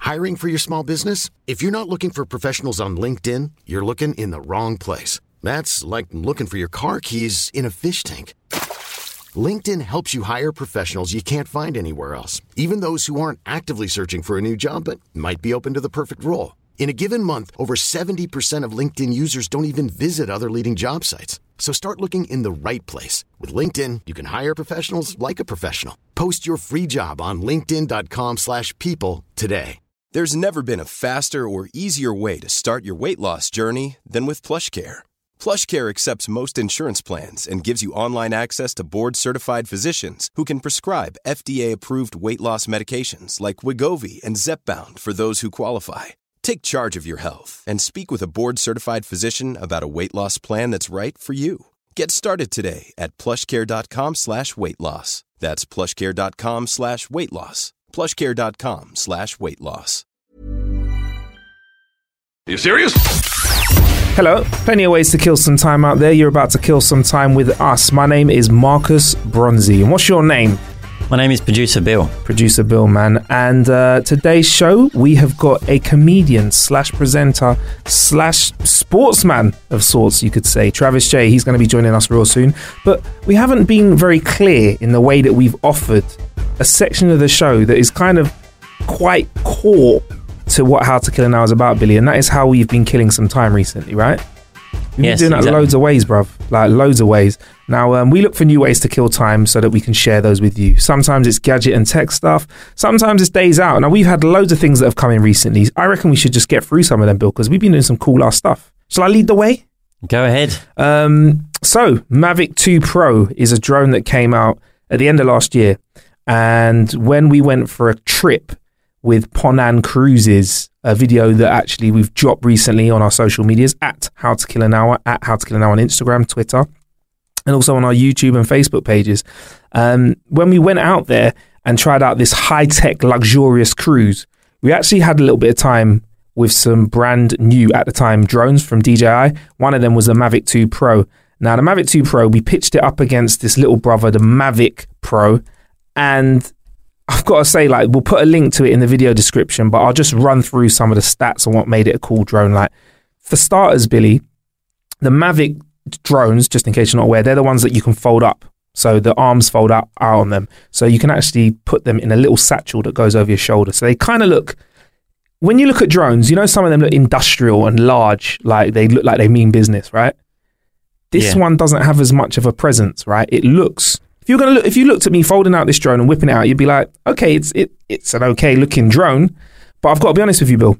Hiring for your small business? If you're not looking for professionals on LinkedIn, you're looking in the wrong place. That's like looking for your car keys in a fish tank. LinkedIn helps you hire professionals you can't find anywhere else, even those who aren't actively searching for a new job but might be open to the perfect role. In a given month, over 70% of LinkedIn users don't even visit other leading job sites. So start looking in the right place. With LinkedIn, you can hire professionals like a professional. Post your free job on linkedin.com/people today. There's never been a faster or easier way to start your weight loss journey than with PlushCare. PlushCare accepts most insurance plans and gives you online access to board-certified physicians who can prescribe FDA-approved weight loss medications like Wegovy and Zepbound for those who qualify. Take charge of your health and speak with a board-certified physician about a weight loss plan that's right for you. Get started today at plushcare.com/weight loss. That's plushcare.com/weight loss. plushcare.com/weight loss. Are you serious? Hello, plenty of ways to kill some time out there. You're about to kill some time with us. My name is Marcus Bronzy. And what's your name? My name is Producer Bill. Producer Bill, man. And today's show, we have got a comedian / presenter / sportsman of sorts, you could say. Travis J. He's going to be joining us real soon. But we haven't been very clear in the way that we've offered a section of the show that is kind of quite core to what How to Kill an Hour is about, Billy. And that is how we've been killing some time recently, right? We've been doing that loads of ways, bruv. Like loads of ways. Now, we look for new ways to kill time so that we can share those with you. Sometimes it's gadget and tech stuff. Sometimes it's days out. Now, we've had loads of things that have come in recently. I reckon we should just get through some of them, Bill, because we've been doing some cool ass stuff. Shall I lead the way? Go ahead. So, Mavic 2 Pro is a drone that came out at the end of last year. And when we went for a trip with Ponan Cruises, a video that actually we've dropped recently on our social medias at How to Kill an Hour, at How to Kill an Hour on Instagram, Twitter, and also on our YouTube and Facebook pages. When we went out there and tried out this high-tech, luxurious cruise, we actually had a little bit of time with some brand new, at the time, drones from DJI. One of them was the Mavic 2 Pro. Now, the Mavic 2 Pro, we pitched it up against this little brother, the Mavic Pro, and I've got to say, like, we'll put a link to it in the video description, but I'll just run through some of the stats on what made it a cool drone. Like, for starters, Billy, the Mavic drones, just in case you're not aware, they're the ones that you can fold up. So the arms fold out on them. So you can actually put them in a little satchel that goes over your shoulder. So they kind of look, when you look at drones, you know, some of them look industrial and large, like they look like they mean business, right? This one doesn't have as much of a presence, right? It looks... If you looked at me folding out this drone and whipping it out, you'd be like, okay, it's an okay looking drone, but I've got to be honest with you, Bill.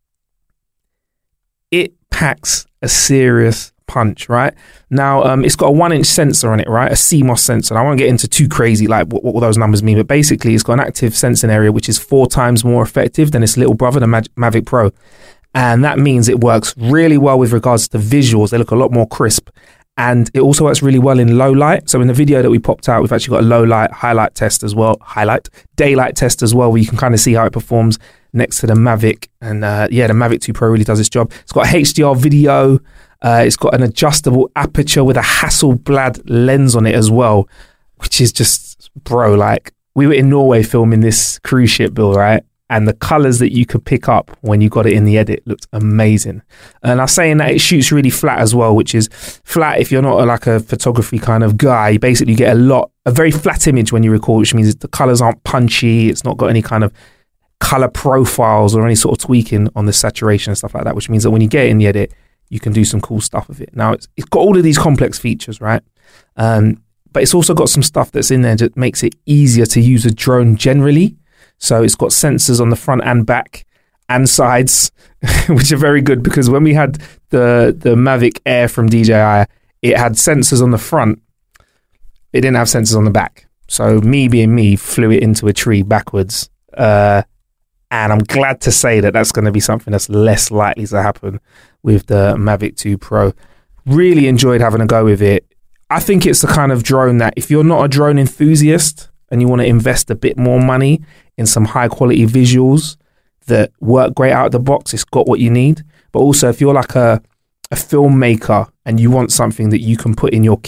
It packs a serious punch, right? Now, it's got a 1-inch sensor on it, right? A CMOS sensor. And I won't get into too crazy like what those numbers mean, but basically it's got an active sensing area which is 4 times more effective than its little brother, the Mavic Pro. And that means it works really well with regards to visuals. They look a lot more crisp. And it also works really well in low light. So in the video that we popped out, we've actually got a low light highlight test as well. Daylight test as well, where you can kind of see how it performs next to the Mavic. And the Mavic 2 Pro really does its job. It's got HDR video. It's got an adjustable aperture with a Hasselblad lens on it as well, which is just, bro, like, we were in Norway filming this cruise ship, Bill, right? And the colours that you could pick up when you got it in the edit looked amazing. And I'm saying that it shoots really flat as well, which is flat if you're not like a photography kind of guy. Basically, you get a very flat image when you record, which means the colours aren't punchy. It's not got any kind of colour profiles or any sort of tweaking on the saturation and stuff like that, which means that when you get it in the edit, you can do some cool stuff with it. Now, it's got all of these complex features, right? But it's also got some stuff that's in there that makes it easier to use a drone generally. So it's got sensors on the front and back and sides, which are very good, because when we had the Mavic Air from DJI, it had sensors on the front. It didn't have sensors on the back. So me being me, flew it into a tree backwards. And I'm glad to say that that's going to be something that's less likely to happen with the Mavic 2 Pro. Really enjoyed having a go with it. I think it's the kind of drone that if you're not a drone enthusiast and you want to invest a bit more money in some high quality visuals that work great out of the box, it's got what you need. But also if you're like a filmmaker and you want something that you can put in your kit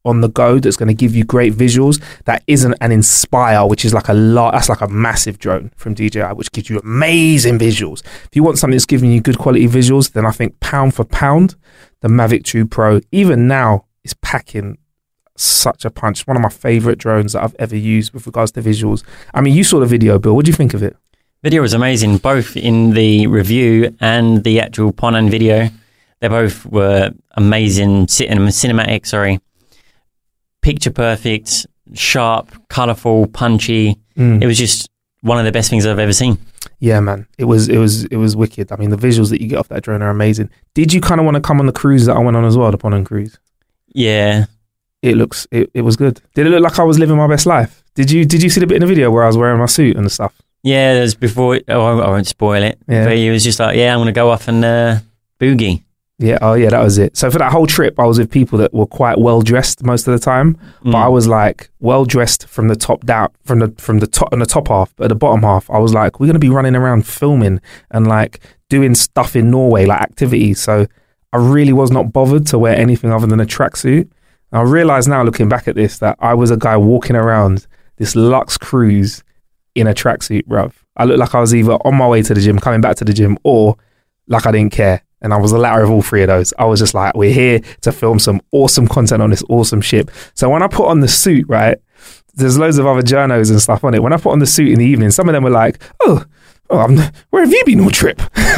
on the go that's going to give you great visuals, that isn't an Inspire, which is like that's like a massive drone from DJI, which gives you amazing visuals. If you want something that's giving you good quality visuals, then I think pound for pound, the Mavic 2 Pro, even now, is packing such a punch. One of my favorite drones that I've ever used with regards to visuals. I mean, you saw the video, Bill. What do you think of it? Video was amazing, both in the review and the actual Ponan video. They both were amazing, cinematic, picture perfect, sharp, colourful, punchy. It was just one of the best things I've ever seen. Yeah, man, it was wicked. I mean, the visuals that you get off that drone are amazing. Did you kind of want to come on the cruise that I went on as well, the Ponan cruise? Yeah, it was good. Did it look like I was living my best life? Did you see the bit in the video where I was wearing my suit and stuff? Yeah, it was before. I won't spoil it. Yeah. But he was just like, "Yeah, I'm going to go off and boogie." Yeah, that was it. So for that whole trip, I was with people that were quite well dressed most of the time, but I was like well dressed from the top down, from the top and the top half, but at the bottom half, I was like, we're going to be running around filming and like doing stuff in Norway, like activities. So I really was not bothered to wear anything other than a tracksuit. I realize now, looking back at this, that I was a guy walking around this Lux cruise in a tracksuit, bruv. I looked like I was either on my way to the gym, coming back to the gym, or like I didn't care. And I was the latter of all three of those. I was just like, we're here to film some awesome content on this awesome ship. So when I put on the suit, right, there's loads of other journos and stuff on it. When I put on the suit in the evening, some of them were like, where have you been all trip?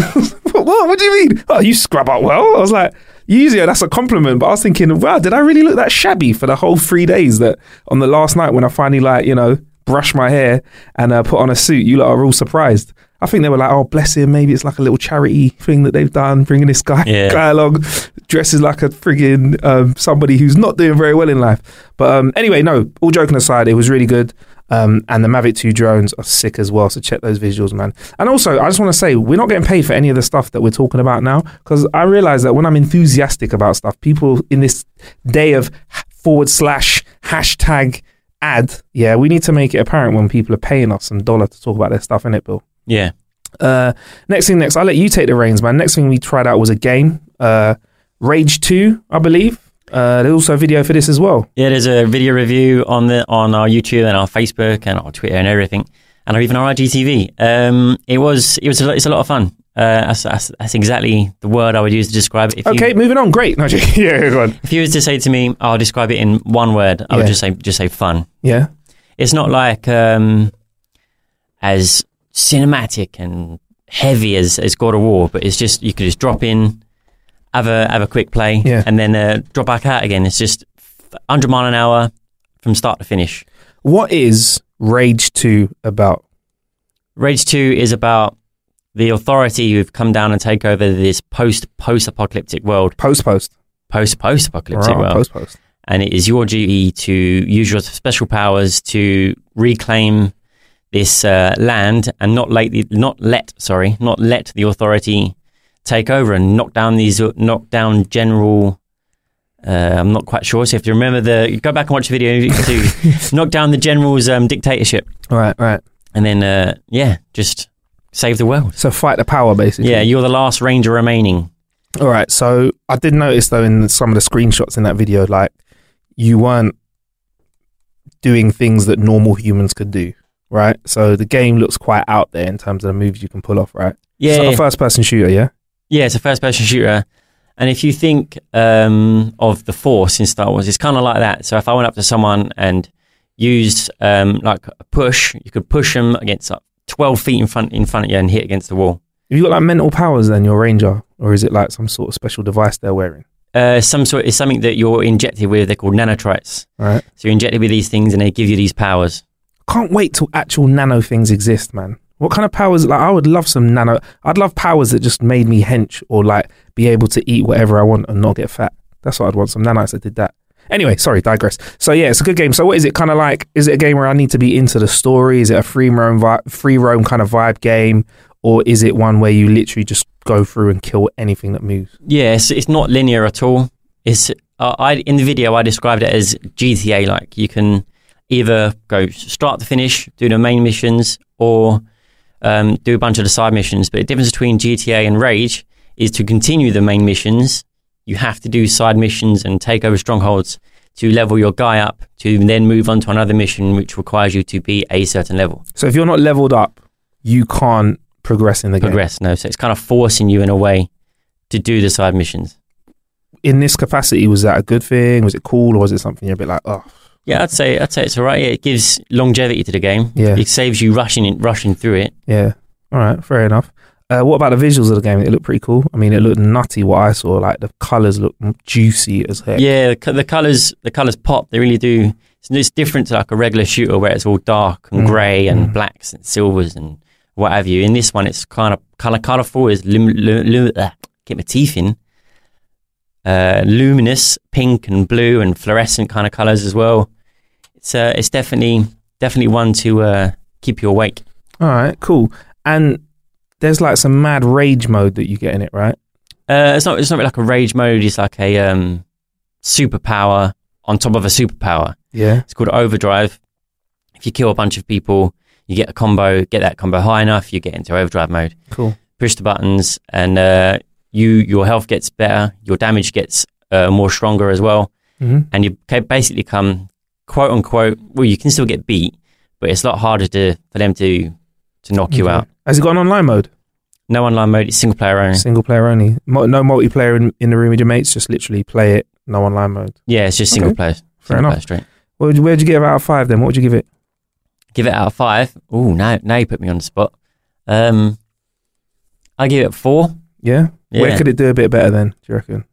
What do you mean? Oh, you scrub up well. I was like, usually that's a compliment, but I was thinking, wow, did I really look that shabby for the whole 3 days that on the last night when I finally brush my hair and put on a suit, you lot are all surprised. I think they were like, oh, bless him, maybe it's like a little charity thing that they've done, bringing this guy along, dresses like a friggin' somebody who's not doing very well in life. But anyway, no, all joking aside, it was really good. And the Mavic 2 drones are sick as well, so check those visuals, man. And also, I just want to say, we're not getting paid for any of the stuff that we're talking about now, because I realize that when I'm enthusiastic about stuff, people in this day of /# ad, we need to make it apparent when people are paying us some dollar to talk about their stuff, innit, Bill? Yeah. Next, I'll let you take the reins, man. Next thing we tried out was a game, Rage 2, I believe. There's also a video for this as well. Yeah, there's a video review on our YouTube and our Facebook and our Twitter and everything, and even our IGTV. It's a lot of fun. That's exactly the word I would use to describe it. Moving on. Great. No, yeah, go on. If you was to say to me, I'll describe it in one word, I would just say fun. Yeah. It's not like as cinematic and heavy as God of War, but it's just, you could just drop in, have a quick play, and then drop back out again. It's just 100 mile an hour from start to finish. What is Rage 2 about? Rage 2 is about the authority who've come down and take over this post-apocalyptic world. Post-apocalyptic world. Post. And it is your duty to use your special powers to reclaim this land and not let the authority take over and knock down general. I'm not quite sure. So if you remember go back and watch the video to knock down the general's dictatorship. Right. And then just save the world. So fight the power, basically. Yeah, you're the last ranger remaining. All right. So I did notice though in some of the screenshots in that video, like you weren't doing things that normal humans could do. Right, so the game looks quite out there in terms of the moves you can pull off, right? Yeah, it's like a first-person shooter, yeah? Yeah, it's a first-person shooter. And if you think of the Force in Star Wars, it's kind of like that. So if I went up to someone and used like a push, you could push them against 12 feet in front of you and hit against the wall. Have you got like mental powers then, your ranger? Or is it like some sort of special device they're wearing? It's something that you're injected with. They're called nanotrites. Right. So you're injected with these things and they give you these powers. Can't wait till actual nano things exist, man. What kind of powers? Like, I would love some nano. I'd love powers that just made me hench or like be able to eat whatever I want and not get fat. That's what I'd want. Some nanites that did that. Anyway, sorry, digress. So yeah, it's a good game. So what is it kind of like? Is it a game where I need to be into the story? Is it a free roam kind of vibe game? Or is it one where you literally just go through and kill anything that moves? Yeah, it's not linear at all. It's in the video I described it as GTA. Like you can either go start to finish, do the main missions, or do a bunch of the side missions. But the difference between GTA and Rage is to continue the main missions, you have to do side missions and take over strongholds to level your guy up to then move on to another mission which requires you to be a certain level. So if you're not leveled up, you can't progress in the game. No. So it's kind of forcing you in a way to do the side missions. In this capacity, was that a good thing? Was it cool, or was it something you're a bit like, oh? Yeah, I'd say it's all right. It gives longevity to the game. Yeah. It saves you rushing through it. Yeah. All right, fair enough. What about the visuals of the game? It looked pretty cool. I mean, it looked nutty what I saw. Like the colours look juicy as heck. Yeah, the colours pop. They really do. It's different to like a regular shooter where it's all dark and grey and blacks and silvers and what have you. In this one, it's kind of colourful. It's get my teeth in. Luminous pink and blue and fluorescent kind of colours as well. It's definitely one to keep you awake. All right, cool. And there's like some mad rage mode that you get in it, right? It's not really like a rage mode. It's like a superpower on top of a superpower. Yeah. It's called overdrive. If you kill a bunch of people, you get a combo. Get that combo high enough, you get into overdrive mode. Cool. Push the buttons, and your health gets better. Your damage gets more stronger as well, and you basically come quote unquote. Well, you can still get beat, but it's a lot harder for them to knock you out. Has it got an online mode? No online mode. It's single player only. Single player only. No multiplayer in the room with your mates. Just literally play it. No online mode. Yeah, it's just single player. Fair enough. Straight. Where'd you give it out of 5 then? What would you give it? Give it out of 5. Oh, now you put me on the spot. I give it 4. Yeah. Where could it do a bit better then? Do you reckon?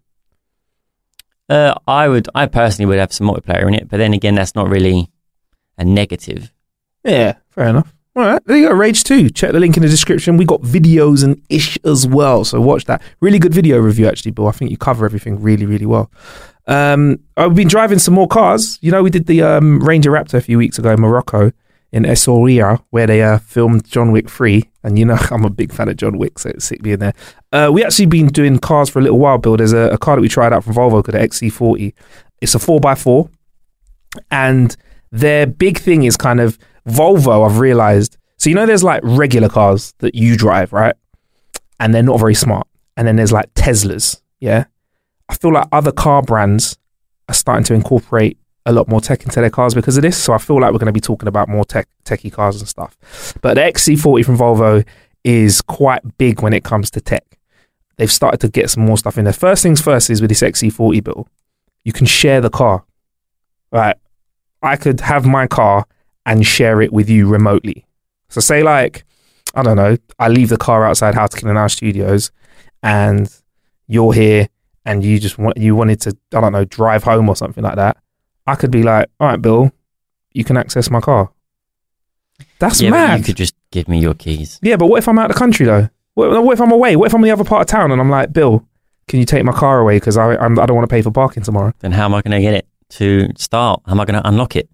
I personally would have some multiplayer in it, but then again, that's not really a negative. Yeah, fair enough. All right, there you go. Rage 2. Check the link in the description. We got videos and ish as well, so watch that. Really good video review, actually, Bill. I think you cover everything really, really well. I've been driving some more cars. You know, we did the Ranger Raptor a few weeks ago in Morocco, in Essaouira, where they filmed John Wick 3. And you know, I'm a big fan of John Wick, so it's sick being there. We actually been doing cars for a little while, Bill. There's a car that we tried out from Volvo called the XC40. It's a 4x4. And their big thing is kind of Volvo, I've realized. So, you know, there's like regular cars that you drive, right? And they're not very smart. And then there's like Teslas, yeah? I feel like other car brands are starting to incorporate a lot more tech into their cars because of this. So I feel like we're going to be talking about more techie cars and stuff. But the XC40 from Volvo is quite big when it comes to tech. They've started to get some more stuff in there. First things first is with this XC40, Bill, you can share the car. Right? I could have my car and share it with you remotely. So say like, I don't know, I leave the car outside How to Kill an Hour Studios and you're here and you wanted to, I don't know, drive home or something like that. I could be like, all right, Bill, you can access my car. That's mad. You could just give me your keys. Yeah, but what if I'm out of the country though? What if I'm away? What if I'm in the other part of town and I'm like, Bill, can you take my car away because I don't want to pay for parking tomorrow? Then how am I going to get it to start? How am I going to unlock it?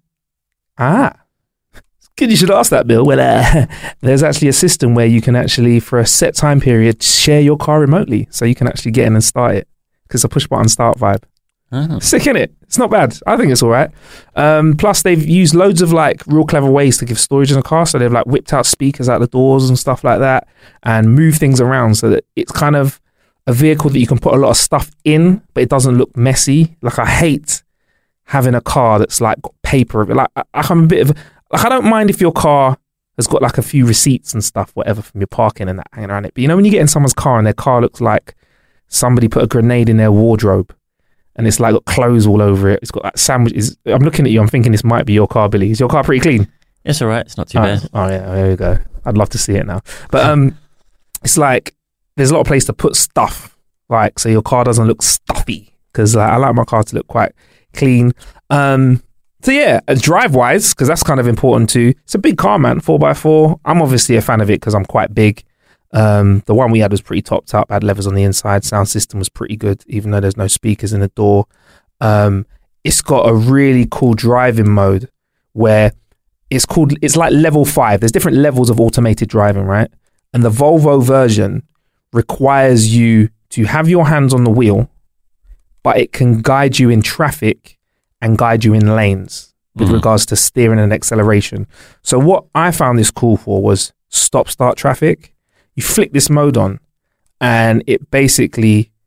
Good, you should ask that, Bill. Well, there's actually a system where you can actually, for a set time period, share your car remotely. So you can actually get in and start it. Because it's a push-button start vibe. Oh. Sick, innit? It's not bad. I think it's all right. Plus, they've used loads of like real clever ways to give storage in a car. So they've like whipped out speakers out the doors and stuff like that and move things around so that it's kind of a vehicle that you can put a lot of stuff in, but it doesn't look messy. Like, I hate having a car that's like got paper. Like, I'm a bit of... Like, I don't mind if your car has got like a few receipts and stuff, whatever, from your parking and that hanging around it. But you know, when you get in someone's car and their car looks like somebody put a grenade in their wardrobe and it's like got clothes all over it. It's got that sandwiches. I'm looking at you. I'm thinking this might be your car, Billy. Is your car pretty clean? It's all right. It's not too bad. Oh yeah, there we go. I'd love to see it now. But it's like there's a lot of place to put stuff, like, so your car doesn't look stuffy. Because I like my car to look quite clean. So yeah, drive-wise, because that's kind of important too. It's a big car, man, 4x4. I'm obviously a fan of it because I'm quite big. The one we had was pretty topped up, had levers on the inside. Sound system was pretty good, even though there's no speakers in the door. It's got a really cool driving mode where it's like level 5. There's different levels of automated driving, right? And the Volvo version requires you to have your hands on the wheel, but it can guide you in traffic and guide you in lanes with regards to steering and acceleration. So what I found this cool for was stop-start traffic. You flick this mode on and it basically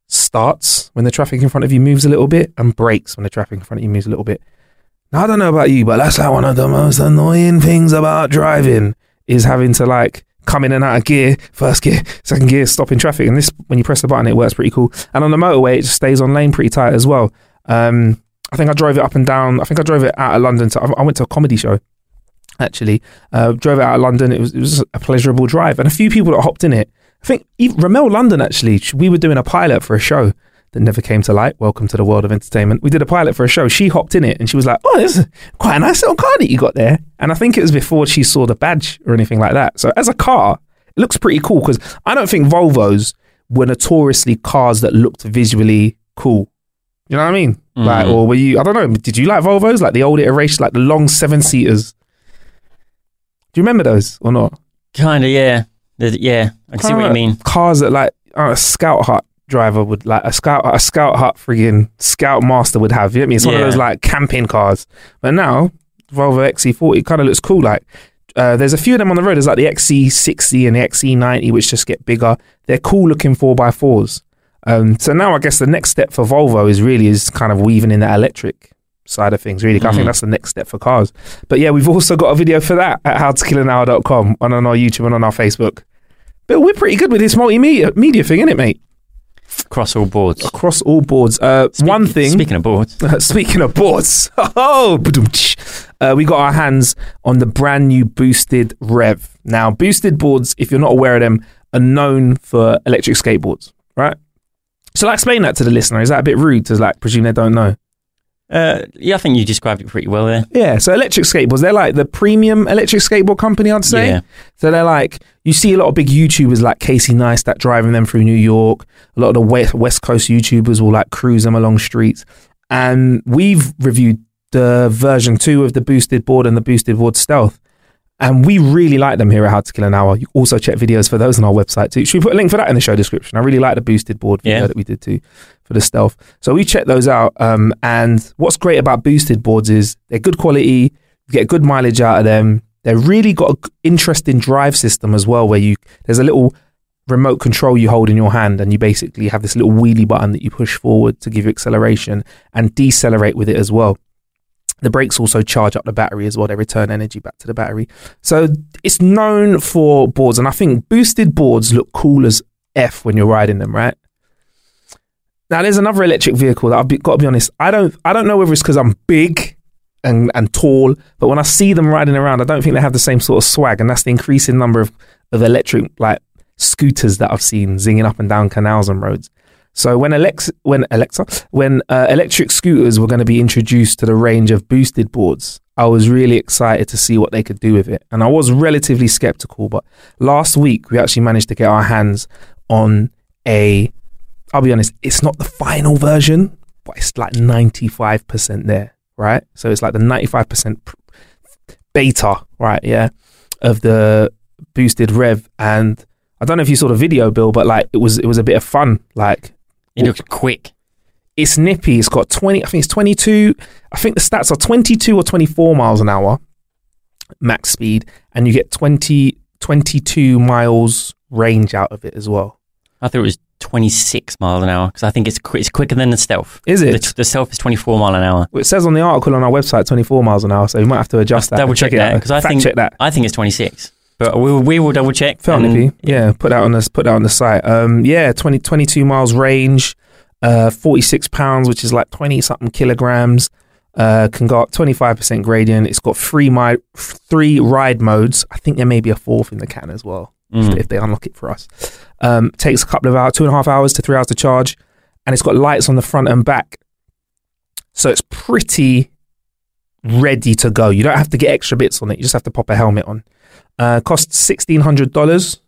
starts when the traffic in front of you moves a little bit and brakes when the traffic in front of you moves a little bit. Now, I don't know about you, but that's like one of the most annoying things about driving is having to like come in and out of gear, first gear, second gear, stop in traffic. And this, when you press the button, it works pretty cool. And on the motorway, it just stays on lane pretty tight as well. I think I drove it up and down. I think I drove it out of London. I went to a comedy show, actually. Drove it out of London. It was a pleasurable drive. And a few people that hopped in it. I think even Ramel London, actually, we were doing a pilot for a show that never came to light. Welcome to the world of entertainment. We did a pilot for a show. She hopped in it and she was like, oh, this is quite a nice little car that you got there. And I think it was before she saw the badge or anything like that. So as a car, it looks pretty cool because I don't think Volvos were notoriously cars that looked visually cool. You know what I mean? Like, or were you, I don't know, did you like Volvos? Like the old iteration, like the long 7-seaters? Do you remember those or not? Kind of, yeah. Yeah, I can see what you mean. Cars that like a Scout Hut driver would like, a Scout Hut friggin' Scout Master would have. You know what I mean? It's one of those like camping cars. But now, Volvo XC40 kind of looks cool. Like, there's a few of them on the road. There's like the XC60 and the XC90, which just get bigger. They're cool looking 4x4s. So now I guess the next step for Volvo is kind of weaving in that electric side of things, really. I think that's the next step for cars. But yeah, we've also got a video for that at howtokillanhour.com and on our YouTube and on our Facebook. But we're pretty good with this multimedia thing, isn't it, mate? Across all boards. Across all boards. One thing. Speaking of boards. Speaking of boards. We got our hands on the brand new Boosted Rev. Now, Boosted boards, if you're not aware of them, are known for electric skateboards, right? So I explain that to the listener. Is that a bit rude to like presume they don't know? Yeah, I think you described it pretty well there. Yeah, so electric skateboards, they're like the premium electric skateboard company, I'd say. Yeah. So they're like, you see a lot of big YouTubers like Casey Neistat driving them through New York. A lot of the West Coast YouTubers will like cruise them along streets. And we've reviewed the version 2 of the Boosted board and the Boosted board Stealth. And we really like them here at How to Kill an Hour. You also check videos for those on our website too. Should we put a link for that in the show description? I really like the Boosted board video that we did too for the Stealth. So we checked those out. And what's great about Boosted boards is they're good quality. You get good mileage out of them. They've really got an interesting drive system as well, where there's a little remote control you hold in your hand, and you basically have this little wheelie button that you push forward to give you acceleration and decelerate with it as well. The brakes also charge up the battery as well. They return energy back to the battery. So it's known for boards. And I think Boosted boards look cool as F when you're riding them, right? Now, there's another electric vehicle that I've got to be honest. I don't know whether it's because I'm big and tall, but when I see them riding around, I don't think they have the same sort of swag. And that's the increasing number of electric like scooters that I've seen zinging up and down canals and roads. So when electric scooters were going to be introduced to the range of Boosted boards, I was really excited to see what they could do with it. And I was relatively skeptical, but last week we actually managed to get our hands on I'll be honest, it's not the final version, but it's like 95% there, right? So it's like the 95% beta, right? Yeah, of the Boosted Rev. And I don't know if you saw the video, Bill, but like it was a bit of fun. Like, it looks quick. It's nippy. It's got 22. I think the stats are 22 or 24 miles an hour max speed, and you get 22 miles range out of it as well. I thought it was 26 miles an hour because I think it's quicker than the Stealth. Is it? The Stealth is 24 mile an hour. Well, it says on the article on our website 24 miles an hour, so you might have to adjust that. Double check that because I think it's 26. But we will double check. Put that on the site. 22 miles range, 46 pounds, which is like 20 something kilograms. Can go up 25% gradient. It's got three ride modes. I think there may be a fourth in the can as well if they unlock it for us. Takes a couple of hours, 2.5 hours to 3 hours to charge, and it's got lights on the front and back, so it's pretty ready to go. You don't have to get extra bits on it. You just have to pop a helmet on. Costs $1,600.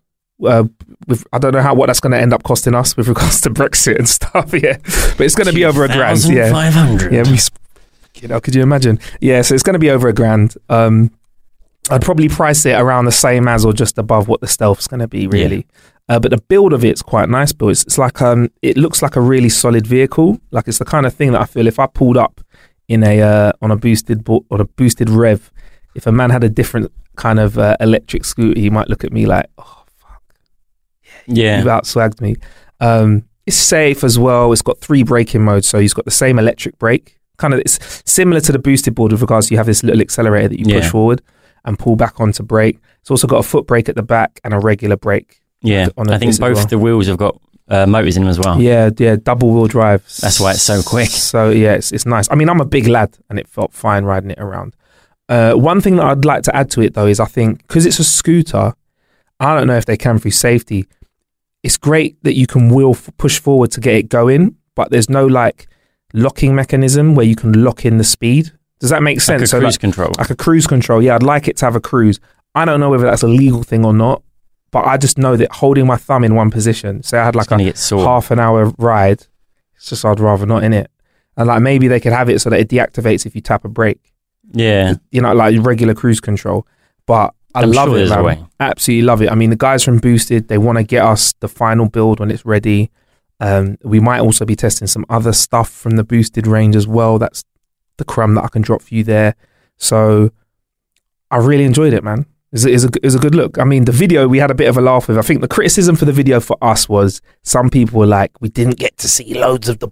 I don't know what that's going to end up costing us with regards to Brexit and stuff. Yeah, but it's going to be over $1,000. Yeah, 500. Yeah, could you imagine? Yeah, so it's going to be over $1,000. I'd probably price it around the same as or just above what the Stealth's going to be, really. Yeah. But the build of it's quite nice. Build. It's like it looks like a really solid vehicle. Like it's the kind of thing that I feel if I pulled up in on a Boosted or a Boosted Rev, if a man had a different kind of electric scooter, he might look at me like, oh fuck, yeah, you've outswagged me. It's safe as well. It's got 3 braking modes, so you've got the same electric brake. Kind of, it's similar to the boosted board with regards to you have this little accelerator that you push forward and pull back onto brake. It's also got a foot brake at the back and a regular brake. Yeah, I think both the wheels have got motors in them as well. Yeah, double wheel drive. That's why it's so quick. So yeah, it's nice. I mean, I'm a big lad, and it felt fine riding it around. One thing that I'd like to add to it though is I think because it's a scooter, I don't know if they can through safety. It's great that you can push forward to get it going, but there's no like locking mechanism where you can lock in the speed. Does that make sense? Like a cruise control. Like a cruise control. Yeah, I'd like it to have a cruise. I don't know whether that's a legal thing or not, but I just know that holding my thumb in one position, say I had like a half an hour ride, it's just I'd rather not in it. And like maybe they could have it so that it deactivates if you tap a brake. Yeah. You know, like regular cruise control. But I love it, man. Absolutely love it. I mean, the guys from Boosted, they want to get us the final build when it's ready. We might also be testing some other stuff from the Boosted range as well. That's the crumb that I can drop for you there. So I really enjoyed it, man. It's a good look. I mean, the video we had a bit of a laugh with. I think the criticism for the video for us was some people were like, we didn't get to see loads of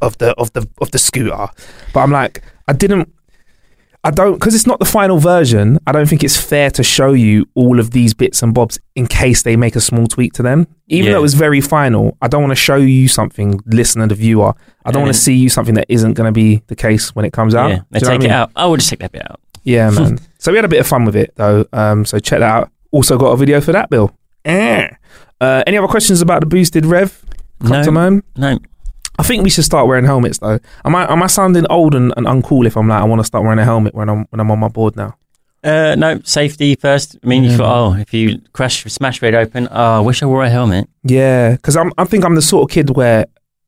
the scooter. But I'm like, I don't, because it's not the final version. I don't think it's fair to show you all of these bits and bobs in case they make a small tweak to them. Even though it was very final, I don't want to show you something, listener, the viewer. I don't want to see you something that isn't going to be the case when it comes out. Yeah, they take it out. I would just take that bit out. Yeah, man. So we had a bit of fun with it, though. So check that out. Also got a video for that, Bill. Any other questions about the Boosted Rev? Come to mind? No. I think we should start wearing helmets, though. Am I sounding old and uncool if I'm like, I want to start wearing a helmet when I'm on my board now? No, safety first. I mean, you thought, if you smash red open, I wish I wore a helmet. Yeah, because I think I'm the sort of kid where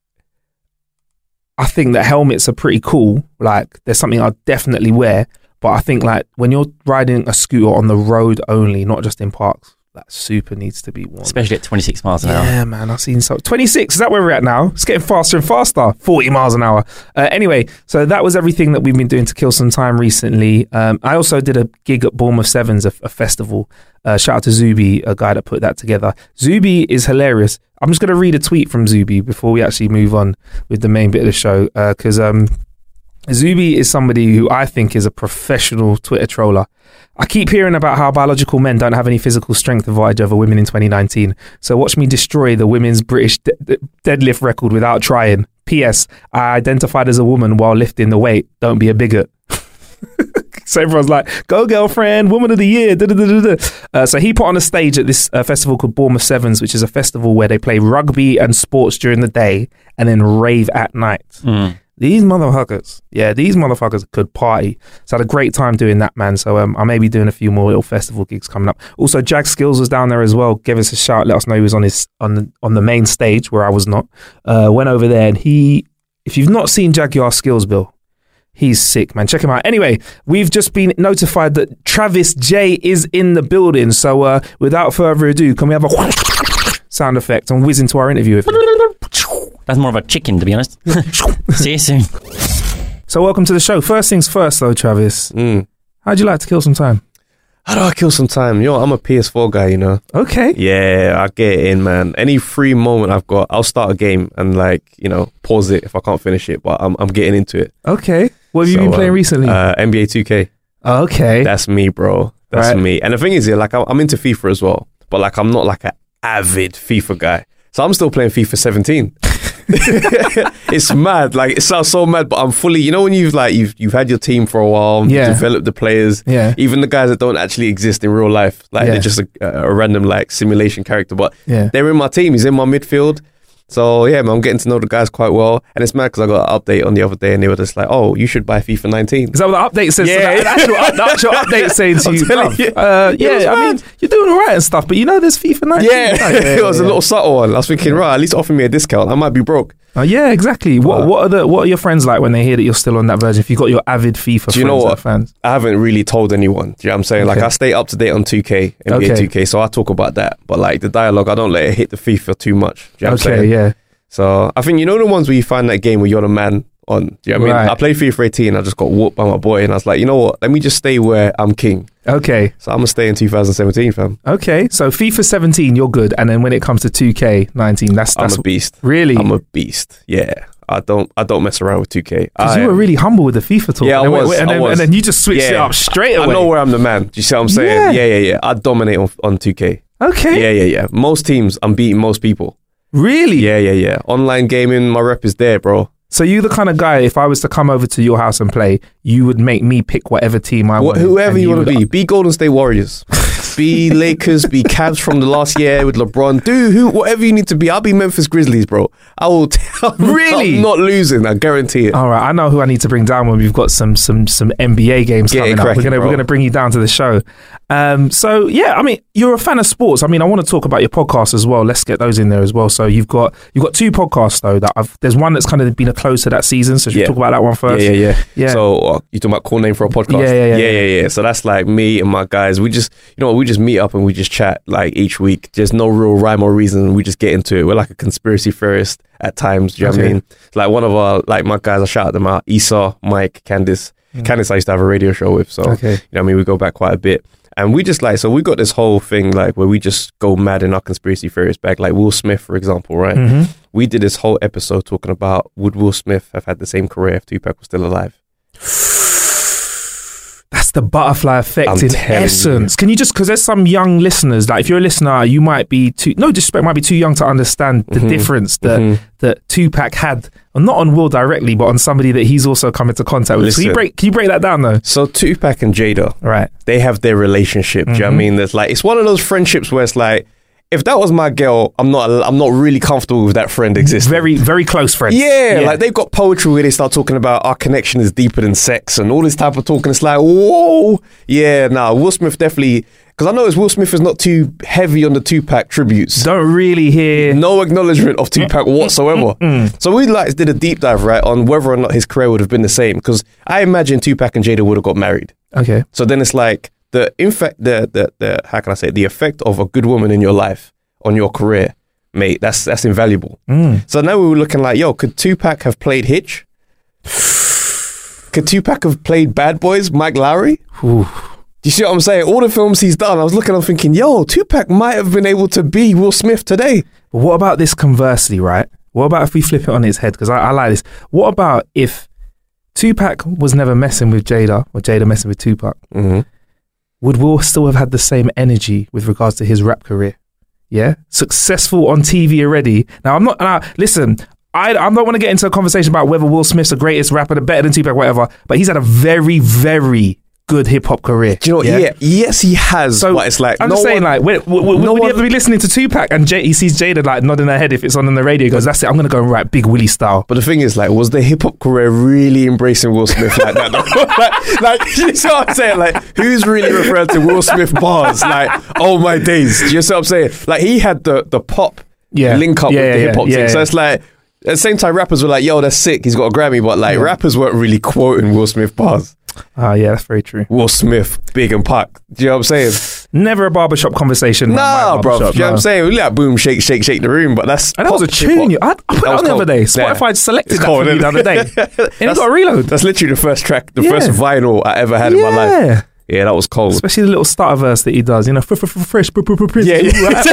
I think that helmets are pretty cool. Like, there's something I'd definitely wear. But I think like when you're riding a scooter on the road only, not just in parks, that super needs to be worn. Especially at 26 miles an hour. Yeah, man, I've seen 26. Is that where we're at now? It's getting faster and faster. 40 miles an hour. Anyway, so that was everything that we've been doing to kill some time recently. I also did a gig at Bournemouth Sevens, a festival. Shout out to Zuby, a guy that put that together. Zuby is hilarious. I'm just going to read a tweet from Zuby before we actually move on with the main bit of the show. Because Zuby is somebody who I think is a professional Twitter troller. I keep hearing about how biological men don't have any physical strength advantage over women in 2019. So watch me destroy the women's British deadlift record without trying. P.S. I identified as a woman while lifting the weight. Don't be a bigot. So everyone's like, go girlfriend, woman of the year. So he put on a stage at this festival called Bournemouth Sevens, which is a festival where they play rugby and sports during the day and then rave at night. These motherfuckers could party. So I had a great time doing that, man. So I may be doing a few more little festival gigs coming up. Also, Jag Skills was down there as well. Gave us a shout, let us know he was on the main stage where I was not. Went over there and if you've not seen Jaguar Skills, Bill, he's sick, man. Check him out. Anyway, we've just been notified that Travis J is in the building. So without further ado, can we have a sound effect and whiz into our interview with him? That's more of a chicken, to be honest. See you soon. So welcome to the show. First things first, though, Travis. How'd you like to kill some time? How do I kill some time? Yo, I'm a PS4 guy, you know. Okay. Yeah, I get it in, man. Any free moment I've got, I'll start a game and pause it if I can't finish it. But I'm getting into it. Okay. What have you been playing recently? NBA 2K. Okay. That's me, bro. That's me. And the thing is, I'm into FIFA as well, but I'm not like an avid FIFA guy. So I'm still playing FIFA 17. It's mad. Like, it sounds so mad, but I'm fully, when you've had your team for a while, you've developed the players, even the guys that don't actually exist in real life, they're just a random simulation character, but they're in my team. He's in my midfield. So yeah, man, I'm getting to know the guys quite well, and it's mad because I got an update on the other day, and they were just like, "Oh, you should buy FIFA 19." Is that what the update says? Yeah, the actual update saying to you, I mean, you're doing all right and stuff, but there's FIFA 19. It was a little subtle one. I was thinking, right, at least offer me a discount. I might be broke. Yeah, exactly. What are your friends like when they hear that you're still on that version? If you've got your avid FIFA Do you know what? Fans, I haven't really told anyone. Do you know what I'm saying? Okay. I stay up to date on 2K, NBA 2K, so I talk about that. But the dialogue, I don't let it hit the FIFA too much. Do you know what I'm saying? Yeah. So I think the ones where you find that game where you're the man on. Do you know what I mean? I played FIFA 18. I just got whooped by my boy, and I was like, you know what? Let me just stay where I'm king. Okay. So I'm gonna stay in 2017, fam. Okay. So FIFA 17, you're good, and then when it comes to 2K19, that's I'm a beast. Really? I'm a beast. Yeah. I don't mess around with 2K. Because you were really humble with the FIFA talk. Yeah, I was. And then you just switched it up straight away. I know where I'm the man. Do you see what I'm saying? Yeah. I dominate on 2K. Okay. Yeah. Most teams, I'm beating most people. Really? Yeah. Online gaming, my rep is there, bro. So you're the kind of guy, if I was to come over to your house and play, you would make me pick whatever team I want. Whoever you want to be. Be Golden State Warriors. Be Lakers, be Cavs from the last year with LeBron. Do whatever you need to be. I'll be Memphis Grizzlies, bro. I will tell. Really? I'm not losing. I guarantee it. All right, I know who I need to bring down when we've got some NBA games coming up. We're gonna bring you down to the show. So yeah, I mean, you're a fan of sports. I mean, I want to talk about your podcast as well. Let's get those in there as well. So you've got 2 podcasts though. There's one that's kind of been a close to that season. So should we talk about that one first? Yeah. So you talking about cool name for a podcast? Yeah. So that's like me and my guys. We just, we just meet up and we just chat like each week. There's no real rhyme or reason. We just get into it. We're like a conspiracy theorist at times. Do you know what I mean? Like one of our, like my guys, I shout them out. Esau, Mike, Candice. Candice I used to have a radio show with. So, you know what I mean? We go back quite a bit. And we just so we got this whole thing like where we just go mad in our conspiracy theories bag. Like Will Smith, for example, right? Mm-hmm. We did this whole episode talking about would Will Smith have had the same career if Tupac was still alive? That's the butterfly effect in essence. Can you just, because there's some young listeners, like if you're a listener, you might be might be too young to understand the difference that Tupac had, not on Will directly, but on somebody that he's also come into contact with. Listen, can you break that down though? So Tupac and Jada, right? They have their relationship. Do you know what I mean? There's like, it's one of those friendships where it's like, if that was my girl, I'm not really comfortable with that friend existing. Very, very close friends. Yeah, like they've got poetry where they start talking about our connection is deeper than sex and all this type of talking. It's like, whoa. Yeah, Will Smith definitely, because I noticed Will Smith is not too heavy on the Tupac tributes. Don't really hear no acknowledgement of Tupac whatsoever. So we did a deep dive, right, on whether or not his career would have been the same. Because I imagine Tupac and Jada would have got married. Okay. So then it's like, the how can I say it? The effect of a good woman in your life on your career, mate, that's invaluable. So now we were looking like, could Tupac have played Hitch? Could Tupac have played Bad Boys, Mike Lowry? Do you see what I'm saying? All the films he's done, I was looking, I'm thinking, Tupac might have been able to be Will Smith today. But what about this conversely, right? What about if we flip it on its head? Because I like this. What about if Tupac was never messing with Jada, or Jada messing with Tupac? Would Will still have had the same energy with regards to his rap career? Yeah, successful on TV already. Now, listen, I don't want to get into a conversation about whether Will Smith's the greatest rapper, better than Tupac, whatever, but he's had a very, very good hip hop career. Do you know what? Yes, he has. So but it's like, I'm just saying, like, when you ever be listening to Tupac and he sees Jada like nodding her head if it's on the radio, he goes, "That's it, I'm going to go and write Big Willie style." But the thing is, like, was the hip hop career really embracing Will Smith like that? like, you see what I'm saying? Like, who's really referring to Will Smith bars? Like, oh my days. Do you see what I'm saying? Like, he had the pop link up with the hip hop thing. So it's like, at the same time, rappers were like, that's sick, he's got a Grammy, but like, rappers weren't really quoting Will Smith bars. Yeah, that's very true. Will Smith, Big and Pac. Do you know what I'm saying? Never a barbershop conversation. Nah, bro. Do you know what I'm saying? We like boom, shake the room, but that's... And that was a tune. I put it on the other day. Spotify selected that for me the other day. And it got a reload. That's literally the first track, the first vinyl I ever had in my life. Yeah, that was cold. Especially the little starter verse that he does, fresh prince. Yeah.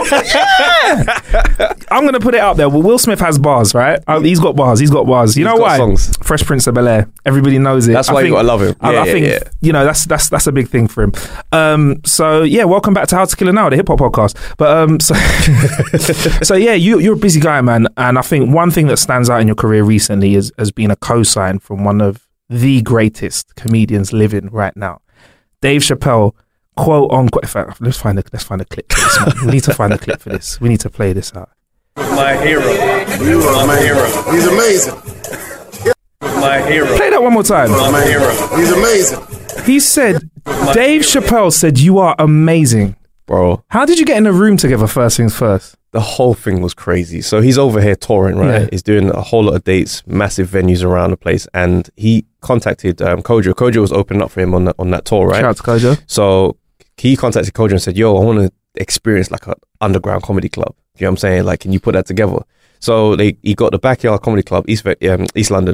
I'm going to put it out there. Well, Will Smith has bars, right? He's got bars. You know why? Songs. Fresh Prince of Bel-Air. Everybody knows it. That's why you got to love him. I think, that's a big thing for him. So, welcome back to How to Kill an Hour, the hip hop podcast. But, you're a busy guy, man. And I think one thing that stands out in your career recently has been a co-sign from one of the greatest comedians living right now. Dave Chappelle, quote unquote. In fact, let's find a clip for this, man. We need to find a clip for this. We need to play this out. My hero. You are my hero. He's amazing. My hero. Play that one more time. My hero. He's amazing. He said, Dave Chappelle said, "You are amazing." Bro. How did you get in a room together first things first? The whole thing was crazy. So he's over here touring, right? Yeah. He's doing a whole lot of dates, massive venues around the place. And he contacted Kojo. Kojo was opening up for him on that tour, right? Shout out to Kojo. So he contacted Kojo and said, I want to experience like an underground comedy club. You know what I'm saying? Like, can you put that together? So he got the Backyard Comedy Club, East London.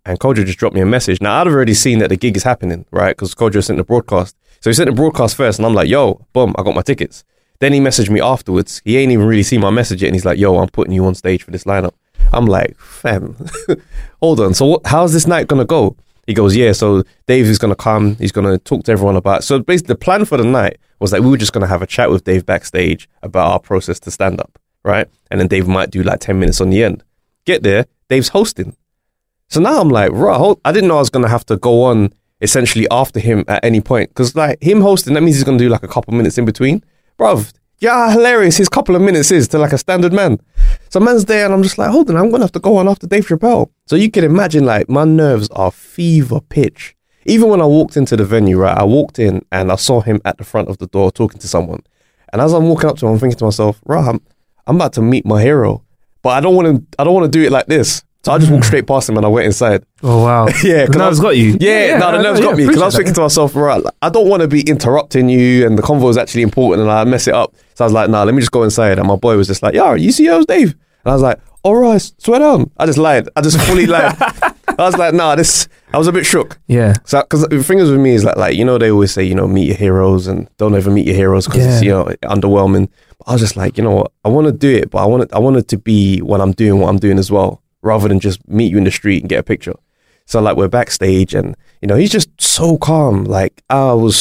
and Kojo just dropped me a message. Now, I'd already seen that the gig is happening, right? Because Kojo sent the broadcast. So he sent the broadcast first, and I'm like, yo, boom, I got my tickets. Then he messaged me afterwards. He ain't even really seen my message yet, and he's like, yo, I'm putting you on stage for this lineup. I'm like, fam, hold on. So how's this night going to go? He goes, yeah, so Dave is going to come. He's going to talk to everyone about... So basically, the plan for the night was that we were just going to have a chat with Dave backstage about our process to stand up, right? And then Dave might do like 10 minutes on the end. Get there, Dave's hosting. So now I'm like, right, I didn't know I was going to have to go on essentially after him at any point. Because like him hosting, that means he's going to do like a couple minutes in between. Bruv, yeah, hilarious his couple of minutes is to like a standard man. So man's there and I'm just like, hold on, I'm going to have to go on after Dave Chappelle. So you can imagine like my nerves are fever pitch. Even when I walked into the venue, right, I walked in and I saw him at the front of the door talking to someone. And as I'm walking up to him, I'm thinking to myself, right, I'm about to meet my hero. But I don't want to do it like this. So I just walked straight past him and I went inside. Oh, wow. Yeah. The nerves got you. Yeah, the nerves got me. Because I was thinking to myself, right, I don't want to be interrupting you and the convo is actually important and I mess it up. So I was like, nah, let me just go inside. And my boy was just like, yeah, you see how's Dave? And I was like, all right, swear down. I just lied. I just fully lied. I was like, nah, I was a bit shook. Yeah. So, because the thing is with me is like, you know, they always say, you know, meet your heroes and don't ever meet your heroes because it's, you know, underwhelming. But I was just like, you know what, I want to do it, but I want it to be when I'm doing what I'm doing as well, rather than just meet you in the street and get a picture. So like we're backstage and, you know, he's just so calm. Like it was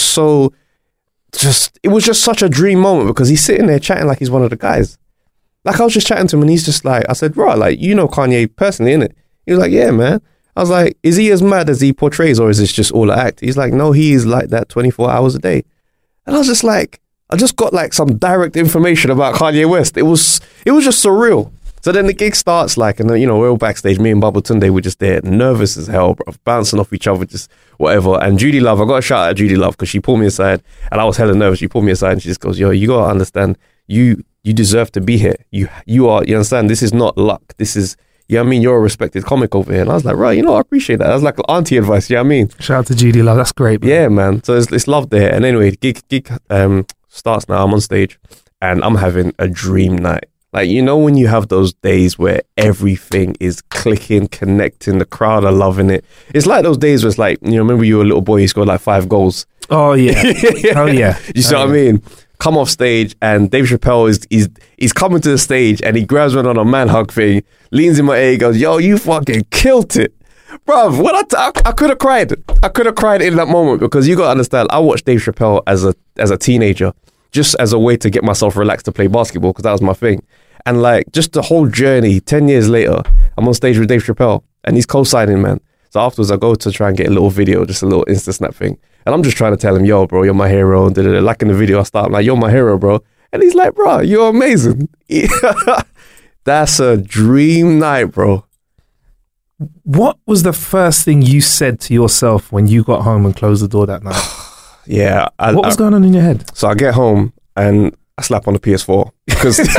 just such a dream moment because he's sitting there chatting like he's one of the guys. Like I was just chatting to him and he's just like, I said, bro, like, you know Kanye personally, innit? He was like, yeah, man. I was like, is he as mad as he portrays or is this just all an act? He's like, no, he is like that 24 hours a day. And I was just like, I just got like some direct information about Kanye West. It was just surreal. So then the gig starts like, and you know, we're all backstage. Me and Bubba Tunde were just there, nervous as hell, bro, bouncing off each other, just whatever. And Judy Love, I got a shout out at Judy Love because she pulled me aside and I was hella nervous. She pulled me aside and she just goes, yo, you got to understand, you deserve to be here. You understand, this is not luck. This is, you know what I mean? You're a respected comic over here. And I was like, right, you know, I appreciate that. That's like auntie advice, you know what I mean? Shout out to Judy Love, that's great. Man. Yeah, man. So it's love there. And anyway, gig starts now. I'm on stage and I'm having a dream night. Like, you know, when you have those days where everything is clicking, connecting, the crowd are loving it. It's like those days where it's like, you know, remember you were a little boy, you scored like 5 goals. Oh, yeah. Oh, yeah. You see what I mean? Come off stage and Dave Chappelle is coming to the stage and he grabs me on a man hug thing, leans in my ear, goes, yo, you fucking killed it. Bruv, when I could have cried. I could have cried in that moment because you got to understand, I watched Dave Chappelle as a teenager just as a way to get myself relaxed to play basketball because that was my thing. And like just the whole journey, 10 years later, I'm on stage with Dave Chappelle and he's co-signing, man. So afterwards I go to try and get a little video, just a little Insta snap thing. And I'm just trying to tell him, yo, bro, you're my hero. And like in the video I start, I'm like, you're my hero, bro. And he's like, bro, you're amazing. That's a dream night, bro. What was the first thing you said to yourself when you got home and closed the door that night? Yeah. What was going on in your head? So I get home and I slap on the PS4 because you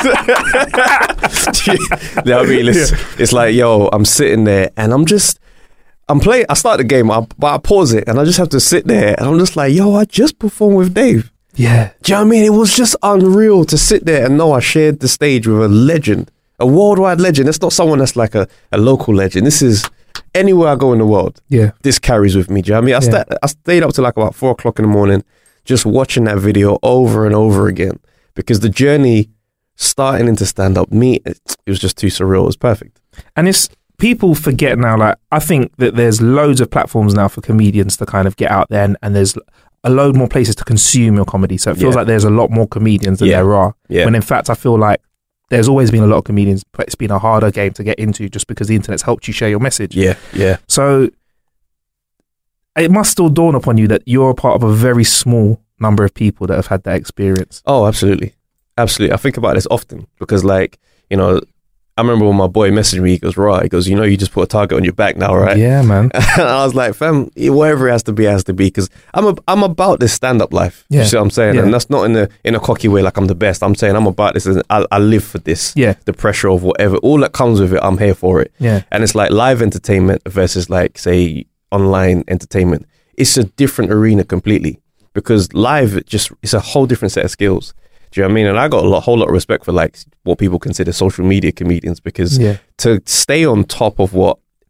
know what I mean? It's like, yo, I'm sitting there and I'm playing. I start the game, but I pause it and I just have to sit there and I'm just like, yo, I just performed with Dave. Yeah. Do you know what I mean? It was just unreal to sit there and know I shared the stage with a legend, a worldwide legend. It's not someone that's like a local legend. This is anywhere I go in the world. Yeah. This carries with me. Do you know what I mean? I stayed up till like about 4 o'clock in the morning just watching that video over and over again because the journey starting into stand-up, it was just too surreal. It was perfect. And it's, people forget now, like, I think that there's loads of platforms now for comedians to kind of get out there and there's a load more places to consume your comedy. So it feels like there's a lot more comedians than there are. Yeah. When in fact, I feel like there's always been a lot of comedians, but it's been a harder game to get into just because the internet's helped you share your message. Yeah, yeah. So it must still dawn upon you that you're a part of a very small number of people that have had that experience. Oh, absolutely. Absolutely. I think about this often because, like, you know, I remember when my boy messaged me, he goes, right, he goes, you know, you just put a target on your back now, right? Yeah, man. And I was like, fam, whatever it has to be, because I'm about this stand-up life. Yeah. You see what I'm saying? Yeah. And that's not in a cocky way, like I'm the best. I'm saying I'm about this, and I live for this. Yeah. The pressure of whatever, all that comes with it, I'm here for it. Yeah. And it's like live entertainment versus like, say, online entertainment. It's a different arena completely because live, it's a whole different set of skills. Do you know what I mean? And I got a whole lot of respect for like what people consider social media comedians because to stay on top of what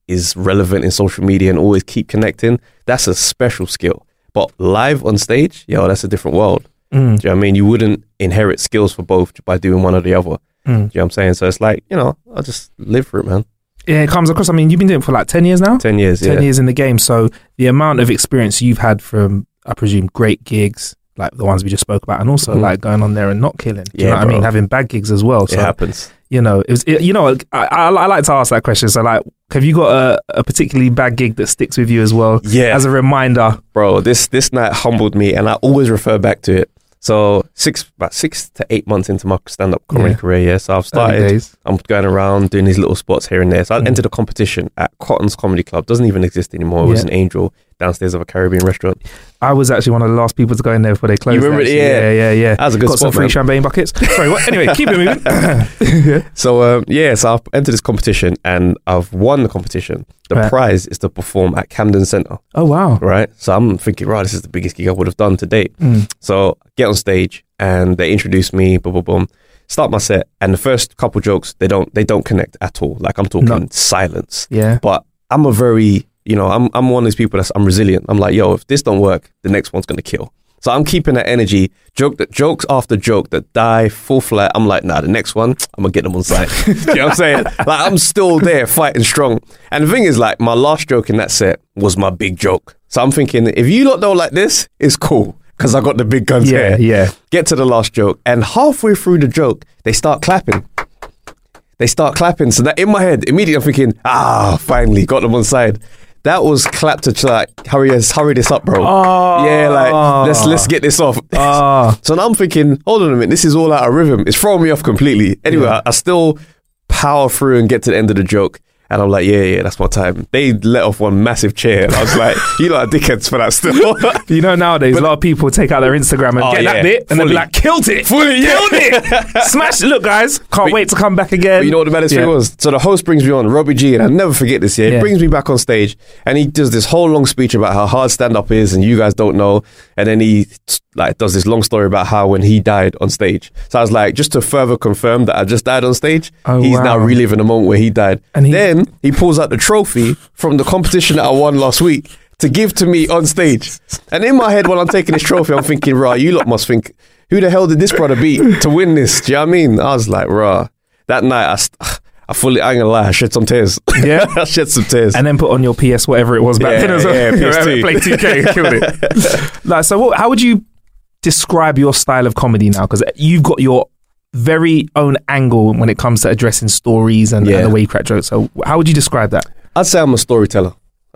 is relevant in social media and always keep connecting, that's a special skill. But live on stage, that's a different world. Do you know what I mean? You wouldn't inherit skills for both by doing one or the other. Do you know what I'm saying? So it's like, I'll just live for it, man. Yeah, it comes across. I mean, you've been doing it for like 10 years now? 10 years, 10 years in the game. So the amount of experience you've had from, I presume, great gigs, like the ones we just spoke about, and also like going on there and not killing. Do you know what I mean? Having bad gigs as well. So, it happens. I like to ask that question. So like, have you got a particularly bad gig that sticks with you as well? Yeah. As a reminder. Bro, this night humbled me, and I always refer back to it. So about 6 to 8 months into my stand-up comedy career, so I've started, I'm going around doing these little spots here and there. So I entered a competition at Cotton's Comedy Club. Doesn't even exist anymore. It was an Angel downstairs of a Caribbean restaurant. I was actually one of the last people to go in there before they closed. You remember it? Yeah. That was a good Got spot, some free champagne buckets. Sorry, what? Anyway, keep it moving. So I've entered this competition and I've won the competition. The prize is to perform at Camden Centre. Oh, wow. Right? So I'm thinking, right, this is the biggest gig I would have done to date. So get on stage and they introduce me, boom, boom, boom. Start my set, and the first couple jokes, they don't connect at all. Like, I'm talking silence. Yeah. But I'm a very, I'm one of these people I'm resilient. I'm like, if this don't work, the next one's going to kill. So I'm keeping that energy, jokes after joke that die full flat. I'm like, nah, the next one, I'm going to get them on site. You know what I'm saying? Like, I'm still there fighting strong. And the thing is, like, my last joke in that set was my big joke. So I'm thinking, if you lot don't like this, it's cool. Because I got the big guns here. Yeah. Get to the last joke. And halfway through the joke, they start clapping. So that in my head, immediately I'm thinking, finally, got them on side. That was clap to like, hurry this up, bro. Yeah, like, let's get this off. So now I'm thinking, hold on a minute, this is all out of rhythm. It's throwing me off completely. Anyway, I still power through and get to the end of the joke. And I'm like, yeah, that's my time. They let off one massive cheer. And I was like, you lot are dickheads for that still. Nowadays, a lot of people take out their Instagram and get that bit and they'll be like, killed it. Killed it. Smash it. Look, guys, can't wait to come back again. But you know what the baddest thing was? So the host brings me on, Robbie G, and I'll never forget this year. He brings me back on stage and he does this whole long speech about how hard stand-up is and you guys don't know. And then he does this long story about how when he died on stage. So I was like, just to further confirm that I just died on stage, he's now reliving the moment where he died. And then he pulls out the trophy from the competition that I won last week to give to me on stage. And in my head, while I'm taking this trophy, I'm thinking, you lot must think, who the hell did this brother beat to win this? Do you know what I mean? I was like, that night, I ain't gonna lie, I shed some tears. Yeah? I shed some tears. And then put on your PS, whatever it was back then as well. Yeah, PS2. Play 2K, killed it. So how would you describe your style of comedy now? Because you've got your very own angle when it comes to addressing stories and the way you crack jokes. So how would you describe that? I'd say I'm a storyteller.